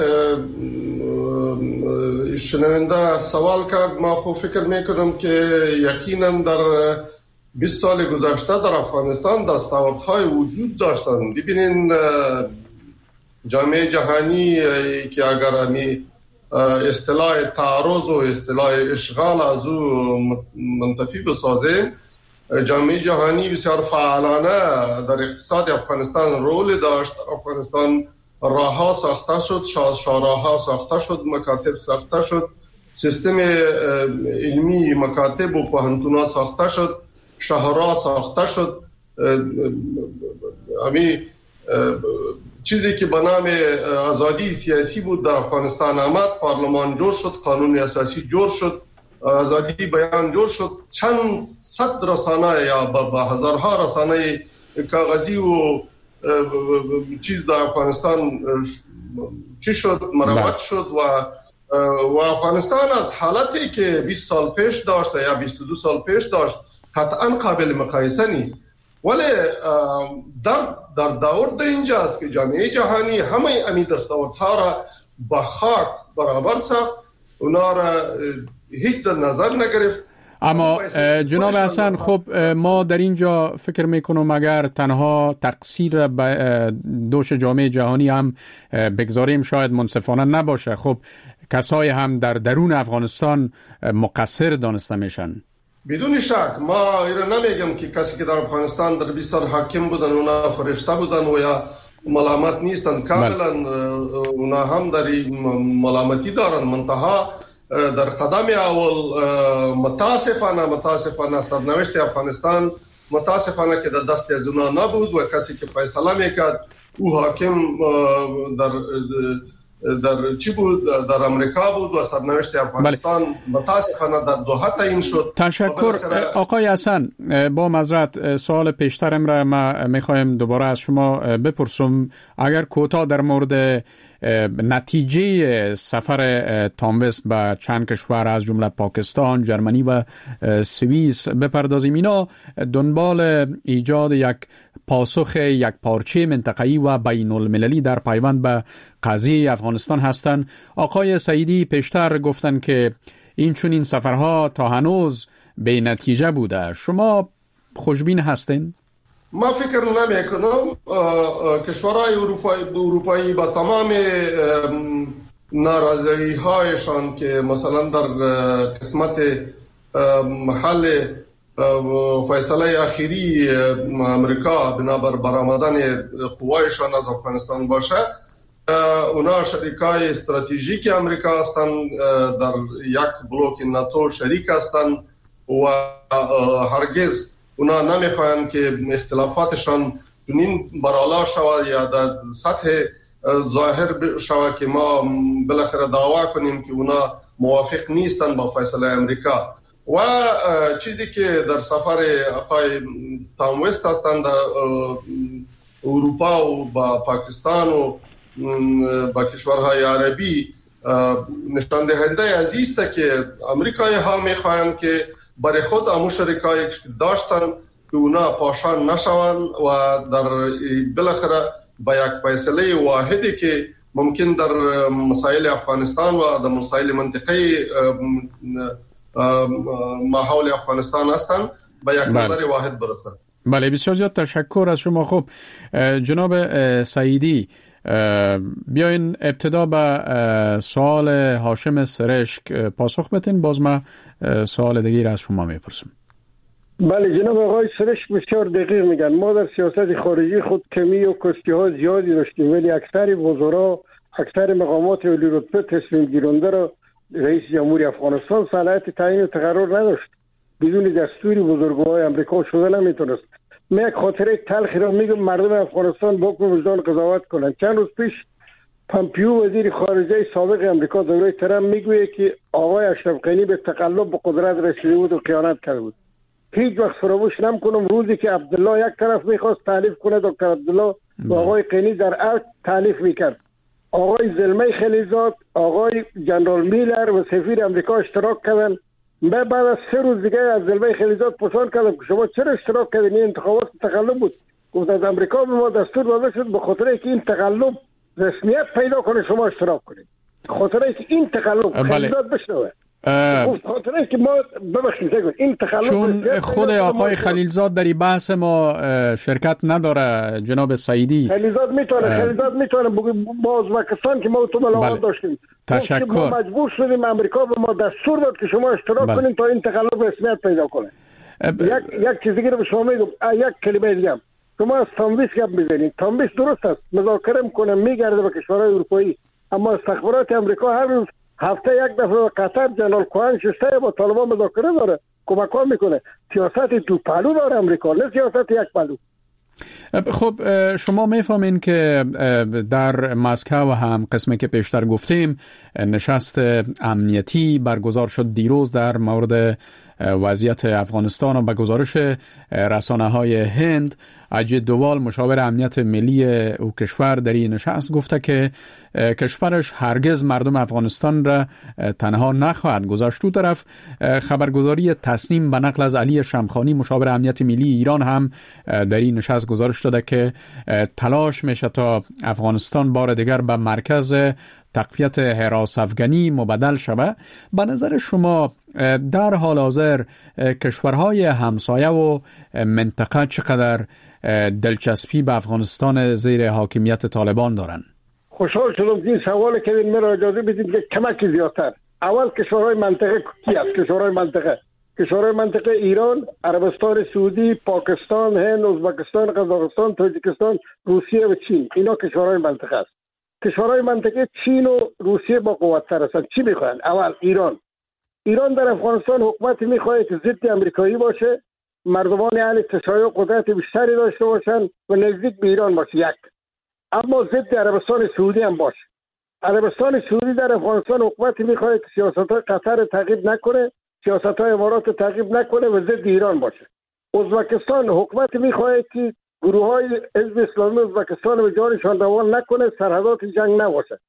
شنونده سوال کرد، ما خوب فکر میکنم که یقینا در بیست سال گذشته در افغانستان دستاوردهای وجود داشتن. ببینین جامعه جهانی که اگر همی اصطلاح تعرض و اصطلاح اشغال از او منتفی بسازیم، جامعه جهانی بسیار فعالانه در اقتصاد افغانستان رول داشت. افغانستان راهها ساخته شد، شاهراهها ساخته شد، مکاتب ساخته شد، سیستم علمی مکاتب و پوهنتون‌ها ساخته شد، شهرها ساخته شد. همین چیزی که به نام آزادی سیاسی بود در افغانستان آمد، پارلمان جور شد، قانون اساسی جور شد، آزادی بیان جور شد، چند صد رسانه یا با هزارها رسانه کاغذی و چیز در افغانستان چی شد، مروت شد و و افغانستان از حالتی که بیست سال پیش داشت یا بیست و دو سال پیش داشت قطعا قابل مقایسه نیست. ولی در در دور اینجاست که جامعه جهانی همه امی دستاوردها را به خاک برابر ساخت، اونا را هیچ در نظر نگرفت. اما جناب حسن، خب ما در اینجا فکر میکنم اگر تنها تقصیر به دوش جامعه جهانی هم بگذاریم شاید منصفانه نباشه. خب کسای هم در درون افغانستان مقصر دانسته میشن. بدون شک ما ایران نمیگم که کسی که در افغانستان در بیست سال حاکم بودن اونا فرشته بودن و یا ملامت نیستن، کاملا اونا هم در ملامتی دارن. منتها در قدم اول متاسفانه متاسفانه سرنوشت افغانستان متاسفانه که در دست از اونا نبود و کسی که فیصله میکرد او حاکم در در چی بود، در امریکا بود و سرنوشت افغانستان بله. متاسفانه در دوحه تعیین شد. تشکر آقای حسن. با معذرت سوال پیشترم را ما میخوایم دوباره از شما بپرسم. اگر کوتاه در مورد نتیجه سفر تام وست به چند کشور از جمله پاکستان، جرمنی و سوئیس بپردازیم. اینا دنبال ایجاد یک پاسخ یک پارچه منطقه‌ای و بین المللی در پیوند به قضیه افغانستان هستند. آقای سعیدی پیشتر گفتن که این چون این سفرها تا هنوز به نتیجه بوده. شما خوشبین هستین؟ ما فکر نمی کنم کشورهای اروپایی اروپایی با تمام ناراضی هایشان که مثلا در قسمت محل فیصله اخیری امریکا بنابر برآمدن قوایشان از افغانستان باشه، اونا شریکای استراتژیک امریکا هستند، در یک بلوک ناتو شریک هستند و هرگز اونا نمیخواهند که اختلافاتشان چنین برالا شود یا در سطح ظاهر شود که ما بالاخره دعوا کنیم که اونا موافق نیستند با فیصله امریکا. و چیزی که در سفر آقای تام وست هستند در اروپا و با پاکستان و با کشورهای عربی نشان دهنده از است که امریکایی ها میخواهند که برای خود امو شریکایی داشتن که اونا پاشان نشوند و در بالاخره با یک فیصله واحدی که ممکن در مسائل افغانستان و در مسائل منطقه ماحول افغانستان هستند با یک نظر واحد برسند. بله، بسیار زیاد تشکر از شما. خب جناب سعیدی، بیاین ابتدا به سوال هاشم سرشک پاسخ بدین، باز ما سوال دیگه از شما میپرسم. بله جناب آقای سرشک بسیار دقیق میگن. ما در سیاست خارجی خود کمی و کستی ها زیادی داشتیم، ولی اکثر وزرا، اکثر مقامات عالی رتبه تصمیم گیرنده را رئیس جمهوری افغانستان صلاحیت تعیین و تقرر نداشت. بدون دستوری بزرگوارای امریکا شده نمیتونست. من یک خاطره تلخی را میگم مردم افغانستان با حکم وجدان قضاوت کنند. چند روز پیش پامپیو وزیر خارجه سابق امریکا دوره ترامپ میگوید که آقای اشرف غنی به تقلب به قدرت رسیده بود و خیانت کرده بود. هیچ وقت فراموش نمیکنم روزی که عبدالله یک طرف میخواست تعریف کنه، دکتر عبدالله و آقای غنی در ارگ تعریف میکرد. آقای زلمه خلیزاد، آقای جنرال میلر و سفیر امریکا اشتراک کردن. من بعد از سه روز دیگه از زلمه خلیزاد پرسان کردم که شما چرا اشتراک کردین؟ این انتخابات تقلب بود. گفت از امریکا به ما دستور داده شد به خاطر اینکه این تقلب رسمیت پیدا کنه شما اشتراک کنید. خاطر اینکه این تقلب خلیزاد بشنوه. گفت خاطر اینکه ما ببخشید این تقلب چون خود آقای خلیلزاد در این بحث ما شرکت نداره جناب سعیدی. خلیلزاد میتونه خلیلزاد میتونه با ازبکستان که ما تو ملاقات داشتیم. تشکر. ما مجبور شدیم امریکا به ما دستور داد که شما اشتراک کنین تا این تقلب رسمیت پیدا کنه. یک یک چیزی که به شما میگم، یک کلمه دیگه شما از تام وست گپ میزنید. تام وست درست است، مذاکره میکنه میگرده به کشورهای اروپایی، اما استخبارات امریکا هر روز هفته یک دفعه به قطر جنرال کوهن شسته با طالبان مذاکره داره، کمک میکنه. سیاست دو پهلو داره امریکا، نه سیاست یک پهلو. خب شما میفهمین که در مسکو هم قسمی که پیشتر گفتیم نشست امنیتی برگزار شد دیروز در مورد وضعیت افغانستان و به گزارش رسانه های هند اجید دوال مشاور امنیت ملی او کشور در این نشست گفته که کشورش هرگز مردم افغانستان را تنها نخواهد گذاشت. دو طرف خبرگزاری تصنیم به نقل از علی شمخانی مشاور امنیت ملی ایران هم در این نشست گزارش داده که تلاش میشه تا افغانستان بار دیگر به مرکز تقویت حراس افغانی مبدل شود. به نظر شما در حال حاضر کشورهای همسایه و منطقه چقدر دلچسپی به افغانستان زیر حاکمیت طالبان دارن؟ خوشحال شدم که این سوال کردین. مرا اجازه بدید که کمک زیادتر. اول کشورهای منطقه کی است؟ کشورهای منطقه کشورهای منطقه ایران، عربستان سعودی، پاکستان، هند، ازبکستان، قزاقستان، تاجیکستان، روسیه و چین. اینا کشورهای منطقه است. کشورهای منطقه چین و روسیه با قوت‌تر هستند. چی میخواهند؟ اول ایران. ایران در افغانستان حکومت میخواهد که ضد امریکایی باشه، مردمان اهل تشیع قدرت بیشتری داشته باشند و نزدیک به ایران باشه. یک، اما ضد عربستان سعودی هم باشه. عربستان سعودی در افغانستان حکومت میخواهد که سیاست‌های قطر تعقیب نکنه، سیاست‌های امارات تعقیب نکنه و ضد ایران باشه. ازبکستان حکومت میخواهد که گروه‌های حزب اسلامی ازبکستان و جانشان روان نکنه، سرحدات جنگ نباشه.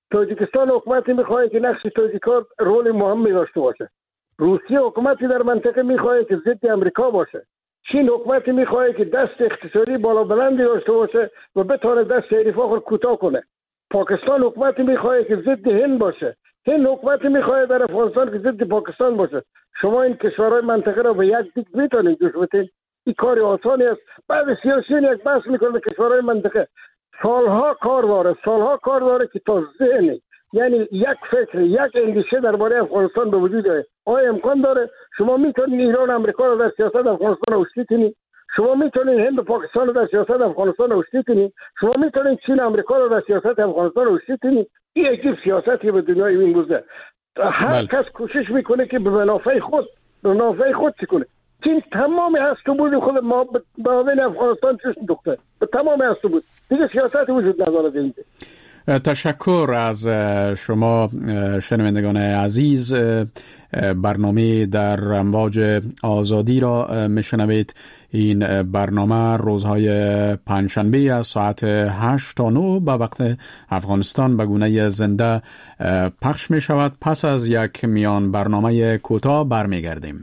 تاجیکستان حکومتی میخواد که نقش تاجیکان رول مهمی داشته باشه. روسیه حکومتی در منطقه میخواد که ضد امریکا باشه. چین حکومتی میخواد که دست اقتصادی بالا بلندی داشته باشه و بتونه دست حریفا خود کوتاه کنه. پاکستان حکومتی میخواد که ضد هند باشه. هند حکومتی میخواد در افغانستان که ضد پاکستان باشه. شما این کشورهای منطقه را به یک دیگ میتونید جوش بدین. این کار آسانی است. بعد سیاسیون یک بحث میکنه کشورهای منطقه سالها کار داره سالها کار داره که تا ذهنی یعنی یک فکر یک اندیشه درباره افغانستان به وجود آید. آیا امکان داره شما میتونید ایران امریکا رو در سیاست افغانستان اوشتی کنید؟ شما میتونید هند و پاکستان رو در سیاست افغانستان اوشتی کنید؟ شما میتونید چین امریکا رو در سیاست افغانستان اوشتی کنید؟ این عجیب سیاستی به دنیای امروزه. هر کس کوشش میکنه که به منافع خود به منافع خود کنه. چین تمام هست و بود خود ما به افغانستان چشم دوخته. تمام هست و بود. دیگه سیاست وجود نداره اینجا. تشکر از شما شنوندگان عزیز. برنامه در امواج آزادی را میشنوید. این برنامه روزهای پنجشنبه از ساعت هشت تا نه به وقت افغانستان به گونه زنده پخش می شود. پس از یک میان برنامه کوتاه برمیگردیم.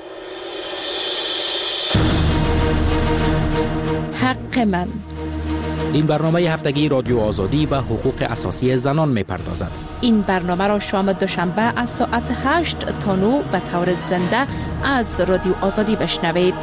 حق من. این برنامه هفتگی رادیو آزادی به حقوق اساسی زنان می پردازد. این برنامه را شام دوشنبه از ساعت هشت تا نه به طور زنده از رادیو آزادی بشنوید.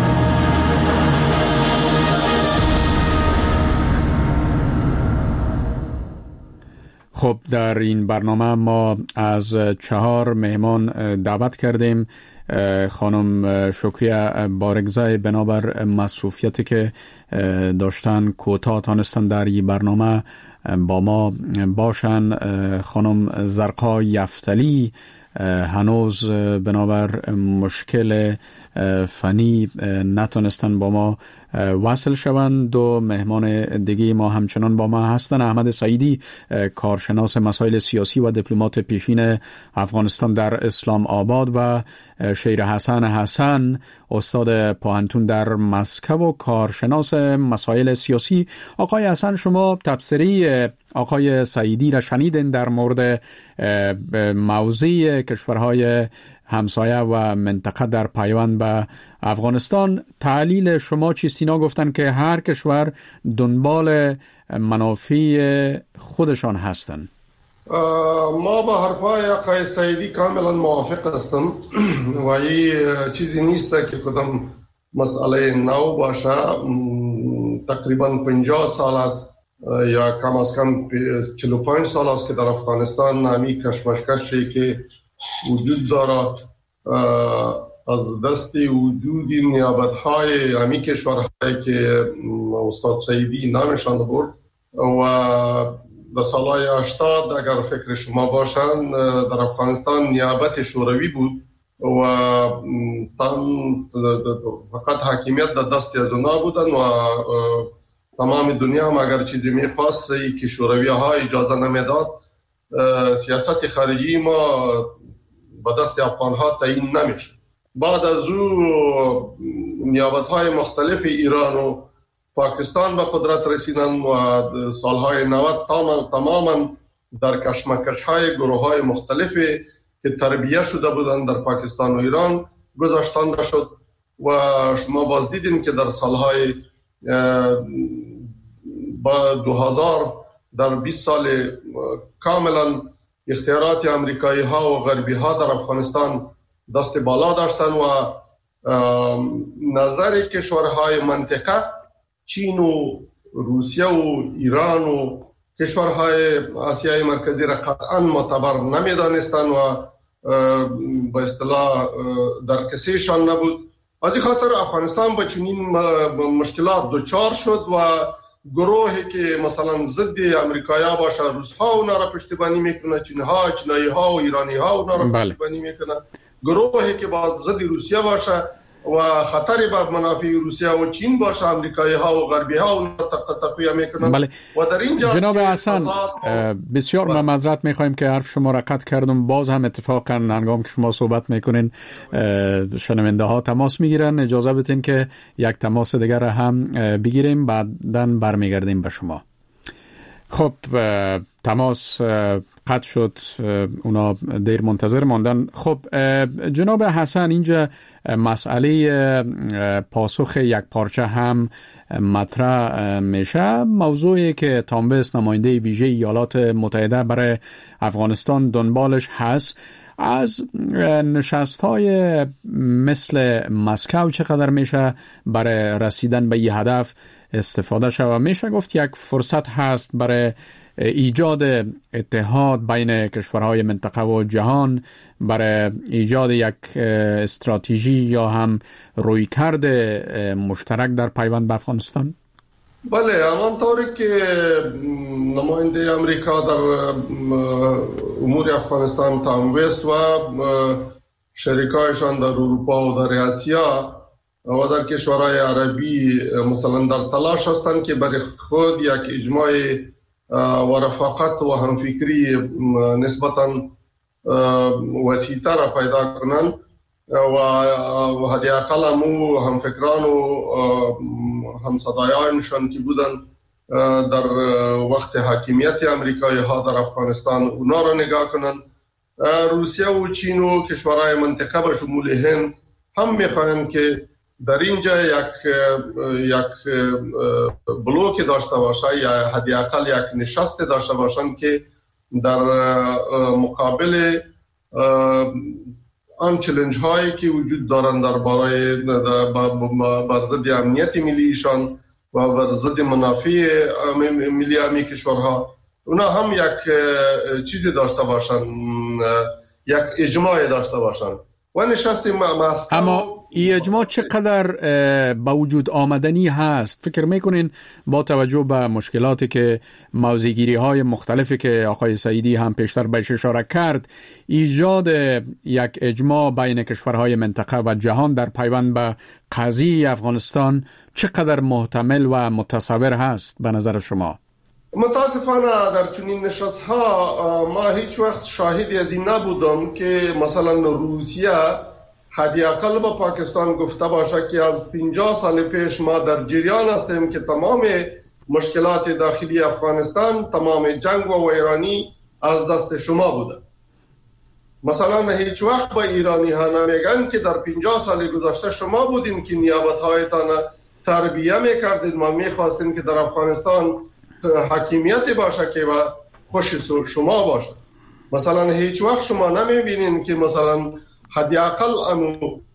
خب در این برنامه ما از چهار مهمان دعوت کردیم. خانم شکریه بارگزای بنابر مصروفیتی که داشتن کوتاه تانستن در این برنامه با ما باشن. خانم زرقا یفتلی هنوز بنابر مشکل فنی نتونستن با ما وصل شوند. دو مهمان دیگه ما همچنان با ما هستن. احمد سعیدی کارشناس مسائل سیاسی و دیپلمات پیشین افغانستان در اسلام آباد و شیر حسن حسن استاد پوهنتون در مسکو و کارشناس مسائل سیاسی. آقای حسن شما تبصره آقای سعیدی را شنیدین در مورد موضع کشورهای همسایه و منطقه در پیوند به افغانستان. تعلیل شما چیست؟ اینا گفتن که هر کشور دنبال منافع خودشان هستن. ما با حرفای آقای سعیدی کاملا موافق هستم و این چیزی نیست که کدام مسئله نو باشه. تقریبا پنجاه سال است یا کم از کم چهل و پنج سال است که در افغانستان نامی کشمکشی که وجود داره از دست وجود نیابت‌های همی کشورهایی که استاد سعیدی نامشان برد و در سالهای هشتاد اگر فکر شما باشن در افغانستان نیابت شوروی بود و تم فقط حاکمیت در دست از اونا بودن و تمام دنیا هم اگر چیزی میخواست که شوروی ها اجازه نمیداد سیاست خارجی ما به دست افغان ها تعیین نمیشه. بعد از او نیابت های مختلف ایران و پاکستان به قدرت رسیدن و سالهای نود تماما در کشمکش های گروه های مختلفی که تربیه شده بودن در پاکستان و ایران گذاشتن شد و شما باز دیدین که در سالهای با دو هزار در بیست سال کاملا اختیارات امریکایی ها و غربی ها در افغانستان دست بالا داشتن و نظر کشورهای منطقه چین و روسیه و ایران و کشورهای آسیای مرکزی را قطعا معتبر نمیدانستند و به اصطلاح در کسیشان نبود. از این خاطر افغانستان با چنین مشکلات دچار شد و گروهی که مثلا ضد امریکایا باشه روس‌ها اونا را پشتیبانی میکنه، چین‌ها، چینایی‌ها و ایرانی‌ها اونا را بله. پشتیبانی میکنه. گروهی که با ضد روسیه باشه و خطری بر منافع روسیه و چین باشه امریکایی ها و غربی ها اون تقویه میکنن. بله. و در اینجا جناب حسن بسیار ما معذرت میخوایم که حرف شما را قطع کردم. باز هم اتفاقا هنگام که شما صحبت میکنین شنونده ها تماس میگیرن. اجازه بدین که یک تماس دیگر هم بگیریم بعدن برمیگردیم به شما. خب تماس قطع شد، اونا دیر منتظر ماندن. خب جناب حسن، اینجا مسئله پاسخ یک پارچه هم مطرح میشه، موضوعی که تامبس نماینده ویژه ایالات متحده برای افغانستان دنبالش هست. از نشست‌های مثل مسکو چقدر میشه برای رسیدن به این هدف استفاده شود؟ میشه گفت یک فرصت هست برای ایجاد اتحاد بین کشورهای منطقه و جهان، برای ایجاد یک استراتژی یا هم رویکرد مشترک در پیوند به افغانستان؟ بله، همانطوری که نماینده امریکا در امور افغانستان تام وست و شریکایشان در اروپا و در آسیا و در کشورهای عربی مثلا در تلاش هستند که برای خود یک اجماع و رفاقت و همفکری نسبتاً وسیع‌تر پیدا کنند و حداقل همو همفکران و همصدایانشان که بودن در وقت حاکمیت امریکایی ها در افغانستان اونا را نگاه کنند. روسیه و چین و کشورهای منطقه به شمول هند هم میخواهند که در اینجا یک یک بلوک داشته باشه یا حداقل یک نشست داشته باشند که در مقابل آن چالش هایی که وجود دارند در برای بر ضد امنیت ملیشان و بر ضد منافع ملی امی کشورها، اونا هم یک چیزی داشته باشند، یک اجماع داشته باشند و نشست مسکو. اما این اجماع چقدر با وجود آمدنی هست؟ فکر میکنین با توجه به مشکلاتی که موضع‌گیری های مختلفی که آقای سعیدی هم پیشتر بهش اشاره کرد، ایجاد یک اجماع بین کشورهای منطقه و جهان در پیوند به قضیه افغانستان چقدر محتمل و متصور هست به نظر شما؟ متاسفانه در چنین نشست ها ما هیچ وقت شاهدی از این نبودم که مثلا روسیه حداقل با پاکستان گفته باشه که از پنجاه سال پیش ما در جریان هستیم که تمام مشکلات داخلی افغانستان، تمام جنگ و ویرانی از دست شما بوده. مثلا هیچ وقت با ایرانی ها نمیگن که در پنجاه سال گذشته شما بودین که نیابت هایتان تربیه میکردید، ما میخواستیم که در افغانستان حاکمیت باشه که و خوش شما باشه. مثلا هیچ وقت شما نمیبینین که مثلا حداقل امو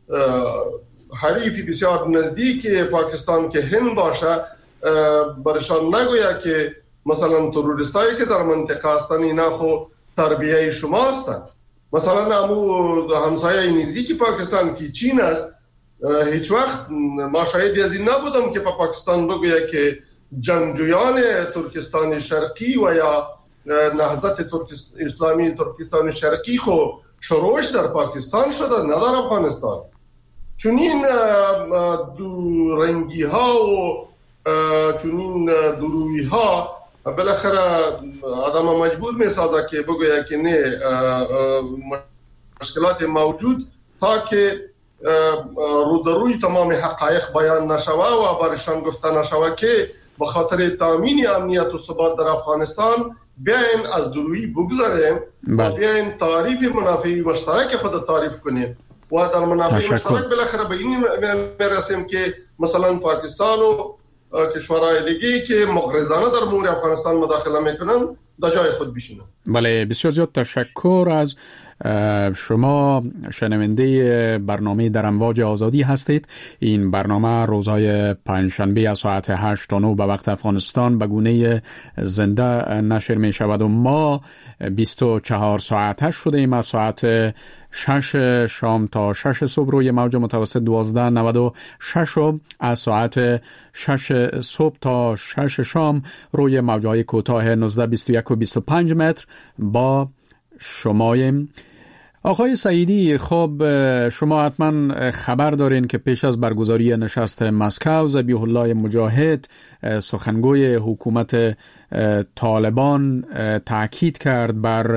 حریفی بسیار نزدیک پاکستان که هند باشه برشان نگویا که مثلا تروریستایی که در منطقه هستن اینا خو تربیه شما هستن. مثلا امو همسایه نزدیک پاکستان که چین است، هیچ وقت ما شاهدی از این نبودم که پا پاکستان بگویا که جنگجویان ترکستان شرقی و یا نهضت اسلامی ترکستان شرقی خو شروعش در پاکستان شده، نه در افغانستان. چون این دو رنگی ها و چون این درویی ها بالاخره آدم مجبور می سازه که بگویه که نه، مشکلات موجود تا که رو در روی تمام حقایق بیان نشوه و برشان گفته نشوه که به خاطر تامین امنیت و ثبات در افغانستان بیاین از درویی بگذاریم و بیاین تعریف منافع مشترک خود تعریف کنیم و در منافع مشترک بالاخره به این میرسیم که مثلا پاکستان و کشورهای دیگه که مغرضانه در امور افغانستان مداخله میکنن در جای خود بشینن. بله، بسیار زیاد تشکر از شما. شنونده برنامه در امواج آزادی هستید. این برنامه روزهای پنجشنبه از ساعت هشت تا نه به وقت افغانستان به گونه زنده نشر می شود و ما بیست و چهار ساعته شدیم از ساعت شش شام تا شش صبح روی موج متوسط دوازده نود و شش و از ساعت شش صبح تا شش شام روی موجهای کوتاه نوزده بیست و یک و بیست و پنج متر با شمایم. آقای سعیدی، خب شما حتما خبر دارین که پیش از برگزاری نشست مسکو ذبیح الله مجاهد سخنگوی حکومت طالبان تاکید کرد بر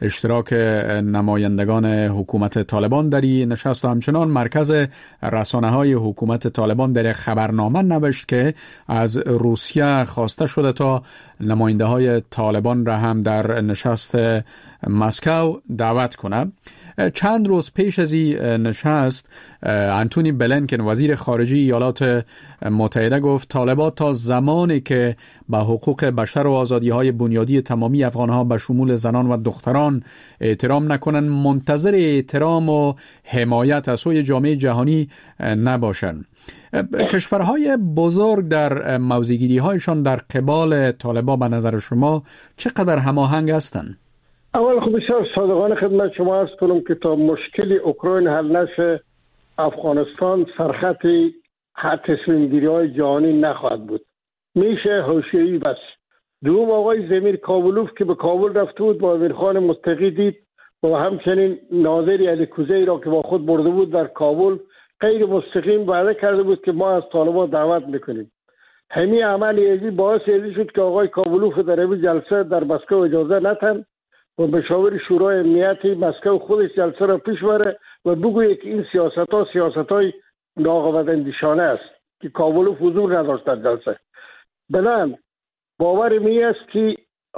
اشتراک نمایندگان حکومت طالبان در این نشست و همچنان مرکز رسانه‌های حکومت طالبان در خبرنامه نوشت که از روسیه خواسته شده تا نماینده‌های طالبان را هم در نشست مسکو دعوت کنه. چند روز پیش از این نشست انتونی بلینکن وزیر خارجه ایالات متحده گفت طالبان تا زمانی که به حقوق بشر و آزادی‌های بنیادی تمامی افغان‌ها به شمول زنان و دختران احترام نکنند منتظر احترام و حمایت از سوی جامعه جهانی نباشند. کشورهای بزرگ در موضع‌گیری‌هایشان در قبال طالبان به نظر شما چقدر هماهنگ هستند؟ اول خب بسیار صادقانه خدمت شما عرض کنم که تا مشکل اوکراین حل نشه افغانستان سرخط تصمیم گیری های جهانی نخواهد بود. میشه حاشیه‌ای بس. دوم آقای زمیر کابلوف که به کابل رفته بود با امیر خان متقی دید و همچنین ناظر علی کوزی را که با خود برده بود در کابل غیر مستقیم وعده کرده بود که ما از طالبان دعوت میکنیم. همین عمل ازی باعث ازی شد که آقای کابلوف در این جلسه در مسکو اجازه نتن و مشاور شورای امنیتی مسکو خودش جلسه را پیش بره و بگوید که این سیاست ها سیاست های ناقابل اندیشانه است که کابل حضور نداشت در جلسه. بنابراین باور می است که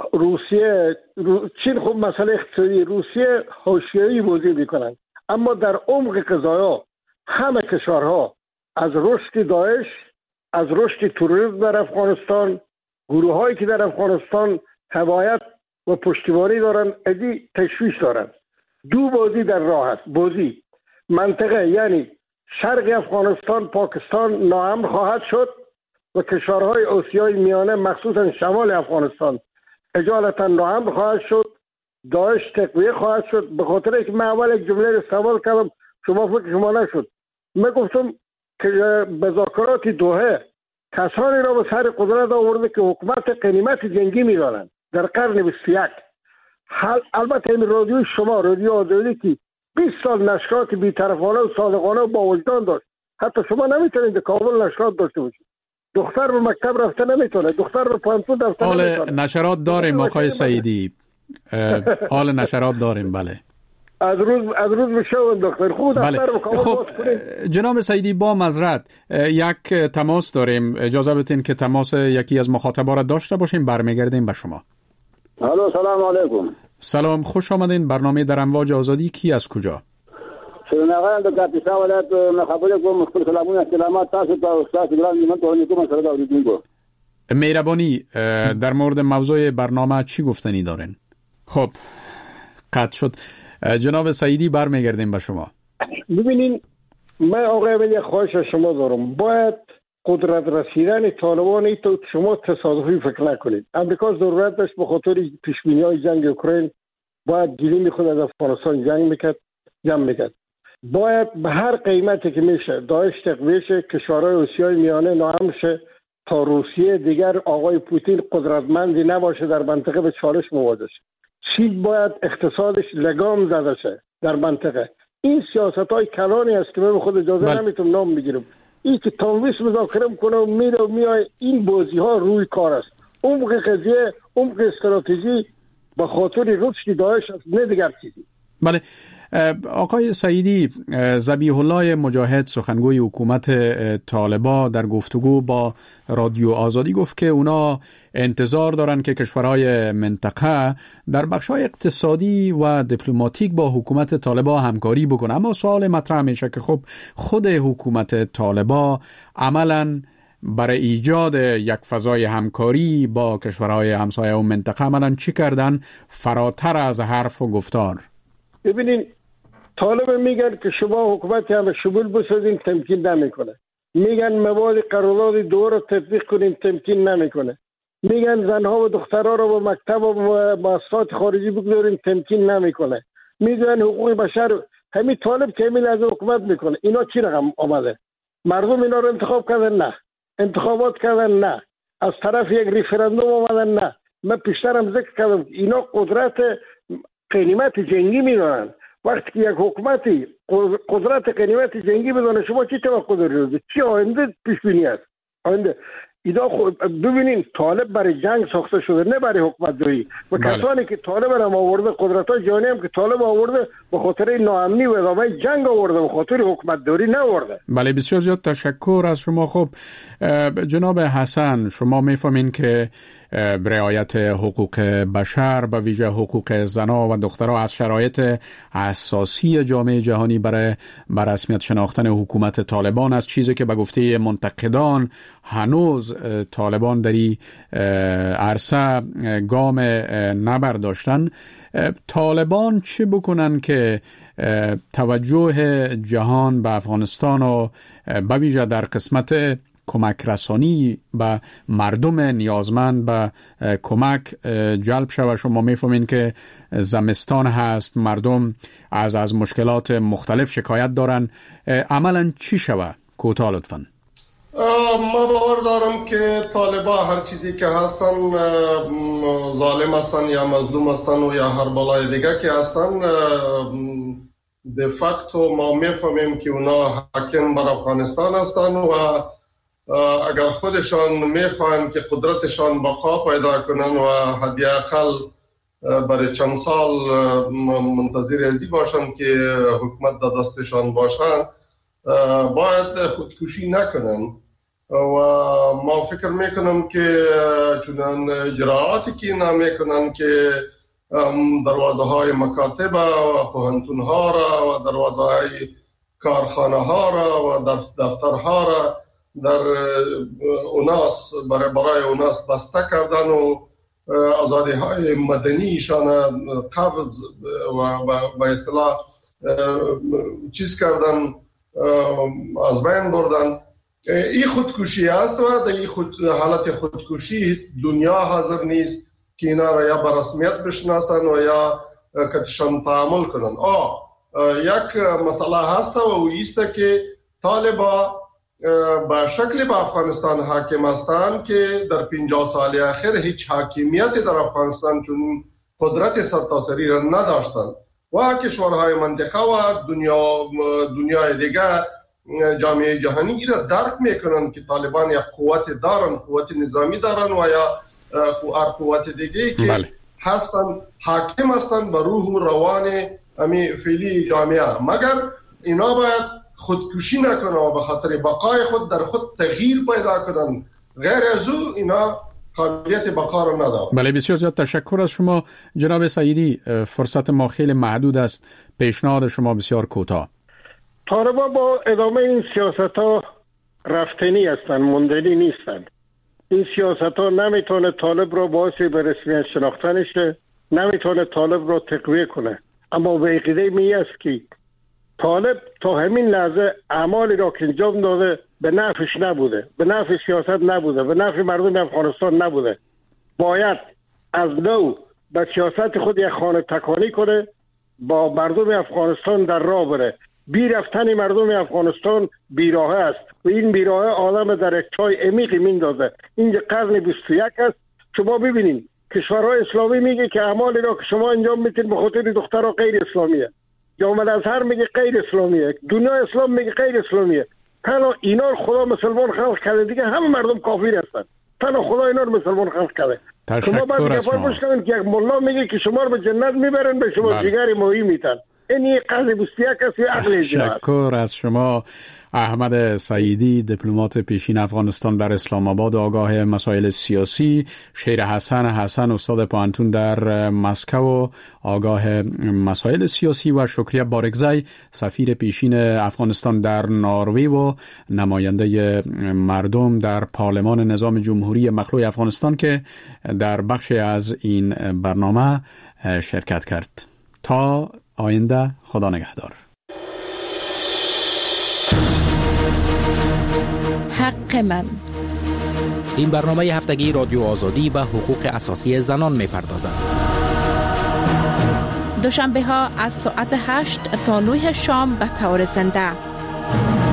روسیه رو... چین خب مسئله اقتصادی روسیه حاشیه‌ای بازی میکنند، اما در عمق قضایا همه کشورها از رشد داعش، از رشد تروریسم در افغانستان، گروه هایی که در افغانستان حمایت و پشتیبانی دارن ادی تشویش دارن. دو بازی در راه است. بازی منطقه یعنی شرق افغانستان پاکستان ناامن خواهد شد و کشورهای آسیای میانه مخصوصا شمال افغانستان اجالتا ناامن خواهد شد. داعش تقویه خواهد شد. به خاطر اینکه من اول یک جمله استعمال کردم شما فکر شما نشد. من گفتم که مذاکرات دوحه کسانی را به سر قدرت آورده که حکومت غنیمت جنگی می‌دانند در قرن بیست و یک. حال البته این رادیو شما رادیو آزادی که بیست سال نشرات بی‌طرفانه و صادقانه و با وجدان داشت، حتی شما نمیتونید در کابل نشرات داشته باشید. دختر به مکتب رفته نمیتونه، دختر به پانتون رفته نمیتونه. حال نشرات داریم آقای سعیدی، حال نشرات داریم. بله از روز از روز میشه دکتر خود بله. خب جناب سعیدی با معذرت یک تماس داریم، اجازه بدین که تماس یکی از مخاطبا را داشته باشیم، برمیگردیم به شما. الو سلام علیکم. سلام، خوش آمدین. برنامه در امواج آزادی. کی از کجا؟ شنوندگان د کاپیسا ولایت مخابره کوم مخکل سلامونه استلامات تاسو ته استاد ګران من ته کوم سره دا اوریدونکو. مهربانی در مورد موضوع برنامه چی گفتنی دارین؟ خب قطع شد. جناب سعیدی برمیگردیم به شما. ببینین من آقای ولی خواهش از شما دارم، باید قدرت رسیدن طالبان ای تو شما تصادفی فکر نکنید. امریکا ضرورت داشت به خاطر پیشبینی‌های جنگ اوکراین باید گیریم خود از افغانستان جنگ میکرد جمع میکرد. باید به هر قیمتی که میشه داعش تقویه شه، کشورهای آسیای میانه ناامن شه تا روسیه دیگر آقای پوتین قدرتمندی نباشه در منطقه به چالش مواجه شه. چین باید اقتصادش لگام زده شه در منطقه. این سیاست‌های کلانی است که من خود اجازه بل... نمیتونم نام بگیرم. این که تنویس مذاکره میکنه و میره و میای، این بازی ها روی کار است. عمق قضیه، عمق استراتژی به خاطر رشد داعش است، نه دیگر چیزی. بله آقای سعیدی، ذبیح الله مجاهد سخنگوی حکومت طالبان در گفتگو با رادیو آزادی گفت که اونا انتظار دارن که کشورهای منطقه در بخش‌های اقتصادی و دیپلماتیک با حکومت طالبان همکاری بکنه. اما سوال مطرح میشه که خب خود حکومت طالبان عملاً برای ایجاد یک فضای همکاری با کشورهای همسایه و منطقه عملاً چی کردن فراتر از حرف و گفتار؟ ببینین طالب میگن که شما حکومت هم شمول بسازین تمکین نمیکنه. میگن مواد قرارداد دو رو تطبیق کنین تمکین نمیکنه. میگن زنها و دخترها رو با مکتب و مؤسسات خارجی بگذارین تمکین نمیکنه. میگن حقوق بشر. همین طالب که همین از حکومت میکنه. اینا چی رقم آمده؟ مردم اینا رو انتخاب کردن؟ نه. انتخابات کردن؟ نه. از طرف یک ریفرندوم آمدن؟ نه. من پیشترم ذکر کردم اینا قدرت غنیمت جنگی میدونن. وقتی که یک حکومتی قدرت غنیمت جنگی بدونه شما چی توقع دارید؟ چی آینده پیش بینی است؟ آینده اینا خود ببینین طالب برای جنگ ساخته شده، نه برای حکومت داری. و بله. کسانی که طالب را آورده، قدرت‌های جهانی هم که طالب آورده به خاطر ناامنی و ادامه جنگ آورده، به خاطر حکومت داری نآورده. بله بسیار زیاد تشکر از شما. خب جناب حسن، شما میفهمین که رعایت حقوق بشر به ویژه حقوق زنان و دخترها از شرایط اساسی جامعه جهانی برای بر رسمیت شناختن حکومت طالبان است، چیزی که به گفته منتقدان هنوز طالبان در این عرصه گام نبرداشتن. طالبان چه بکنن که توجه جهان به افغانستان و به ویژه در قسمت کمک رسانی به مردم نیازمند به کمک جلب شود؟ شما میفهمین که زمستان هست، مردم از از مشکلات مختلف شکایت دارن. عملا چی شود؟ کوتاه لطفاً. ما باور دارم که طالبا هر چیزی که هستن ظالم هستن یا مظلوم هستن و یا هر بلای دیگه که هستن، de facto ما میفهمیم که اونا حاکم بر افغانستان هستن و اگر خودشان میخواهند که قدرتشان بقا پیدا کنن و حداقل برای چند سال منتظر ازی باشن که حکومت در دستشان باشن، باید خودکشی نکنن. و ما فکر میکنم که چنان اجراعاتی که اینا میکنن که دروازه های مکاتب و پوهنتون ها را و دروازه های کارخانه ها را و دفتر ها را در اوناس برای برای اوناس بسته کردن و آزادی های مدنیشان قبض و به اصطلاح چیز کردن، از بین بردن. این خودکشی است و در این خود حالت خودکشی دنیا حاضر نیست که اینا را یا به رسمیت بشناسن و یا کتشان تعامل کنن. آه یک مسئله هست و ایسته که طالبا به شکل به افغانستان حاکم هستند که در پنجاه سال اخیر هیچ حاکمیتی در افغانستان چون قدرت سرتاسری را نداشتند و کشورهای منطقه و دنیا دنیای دیگه جامعه جهانی را درک میکنن که طالبان یک قوت دارن، قوت نظامی دارن و یا هر قوت دیگه که بله. هستن حاکم هستن بر روح و روان امی فعلی جامعه، مگر اینا باید خودکشی نکنن و به خاطر بقای خود در خود تغییر پیدا کنن، غیر از او اینا قابلیت بقا رو ندارن. بله بسیار زیاد تشکر از شما. جناب سعیدی، فرصت ما خیلی محدود است، پیشنهاد شما بسیار کوتاه. طالبان با ادامه این سیاست ها رفتنی هستند، موندنی نیستند. این سیاست ها نمیتونه طالب را باعث به رسمیت شناختنش، نمیتونه طالب را تقویه کنه. اما به عقیده می است که طالب تا همین لحظه اعمالی را که انجام داده به نفعش نبوده، به نفع سیاست نبوده، به نفع مردم افغانستان نبوده. باید از نو به سیاست خود یک خانه تکانی کنه، با مردم افغانستان در راه بره. بی رفتن مردم افغانستان بیراه است و این بیراه آدم در یک چای عمیقی میندازه. این قرن بیست و یک است. شما ببینید کشورهای اسلامی میگه که اعمالی را که شما انجام میتین به خاطر دخترها غیر اسلامیه، جامعه الازهر میگه غیر اسلامیه، دنیا اسلام میگه غیر اسلامیه. تنها اینا رو خدا مسلمان خلق کرده، دیگه همه مردم کافر هستن. تنها خدا اینا رو مسلمان خلق کرده. شما باید گفار بشنوین که یک ملا میگه که شما رو به جنت میبرن، به شما جگر ماهی میتن. این قضیه بستیک است یا عقل جهاد. تشکر از شما. احمد سعیدی، دیپلمات پیشین افغانستان در اسلام آباد، آگاه مسائل سیاسی. شیر حسن حسن، استاد پوهنتون در مسکو، آگاه مسائل سیاسی. و شکریه بارگزی، سفیر پیشین افغانستان در نروژ و نماینده مردم در پارلمان نظام جمهوری مخلوع افغانستان که در بخشی از این برنامه شرکت کرد. تا آینده، خدا نگهدار. حق من. این برنامه هفتگی رادیو آزادی به حقوق اساسی زنان می‌پردازد. دوشنبه ها از ساعت هشت تا نه شام به طور زنده.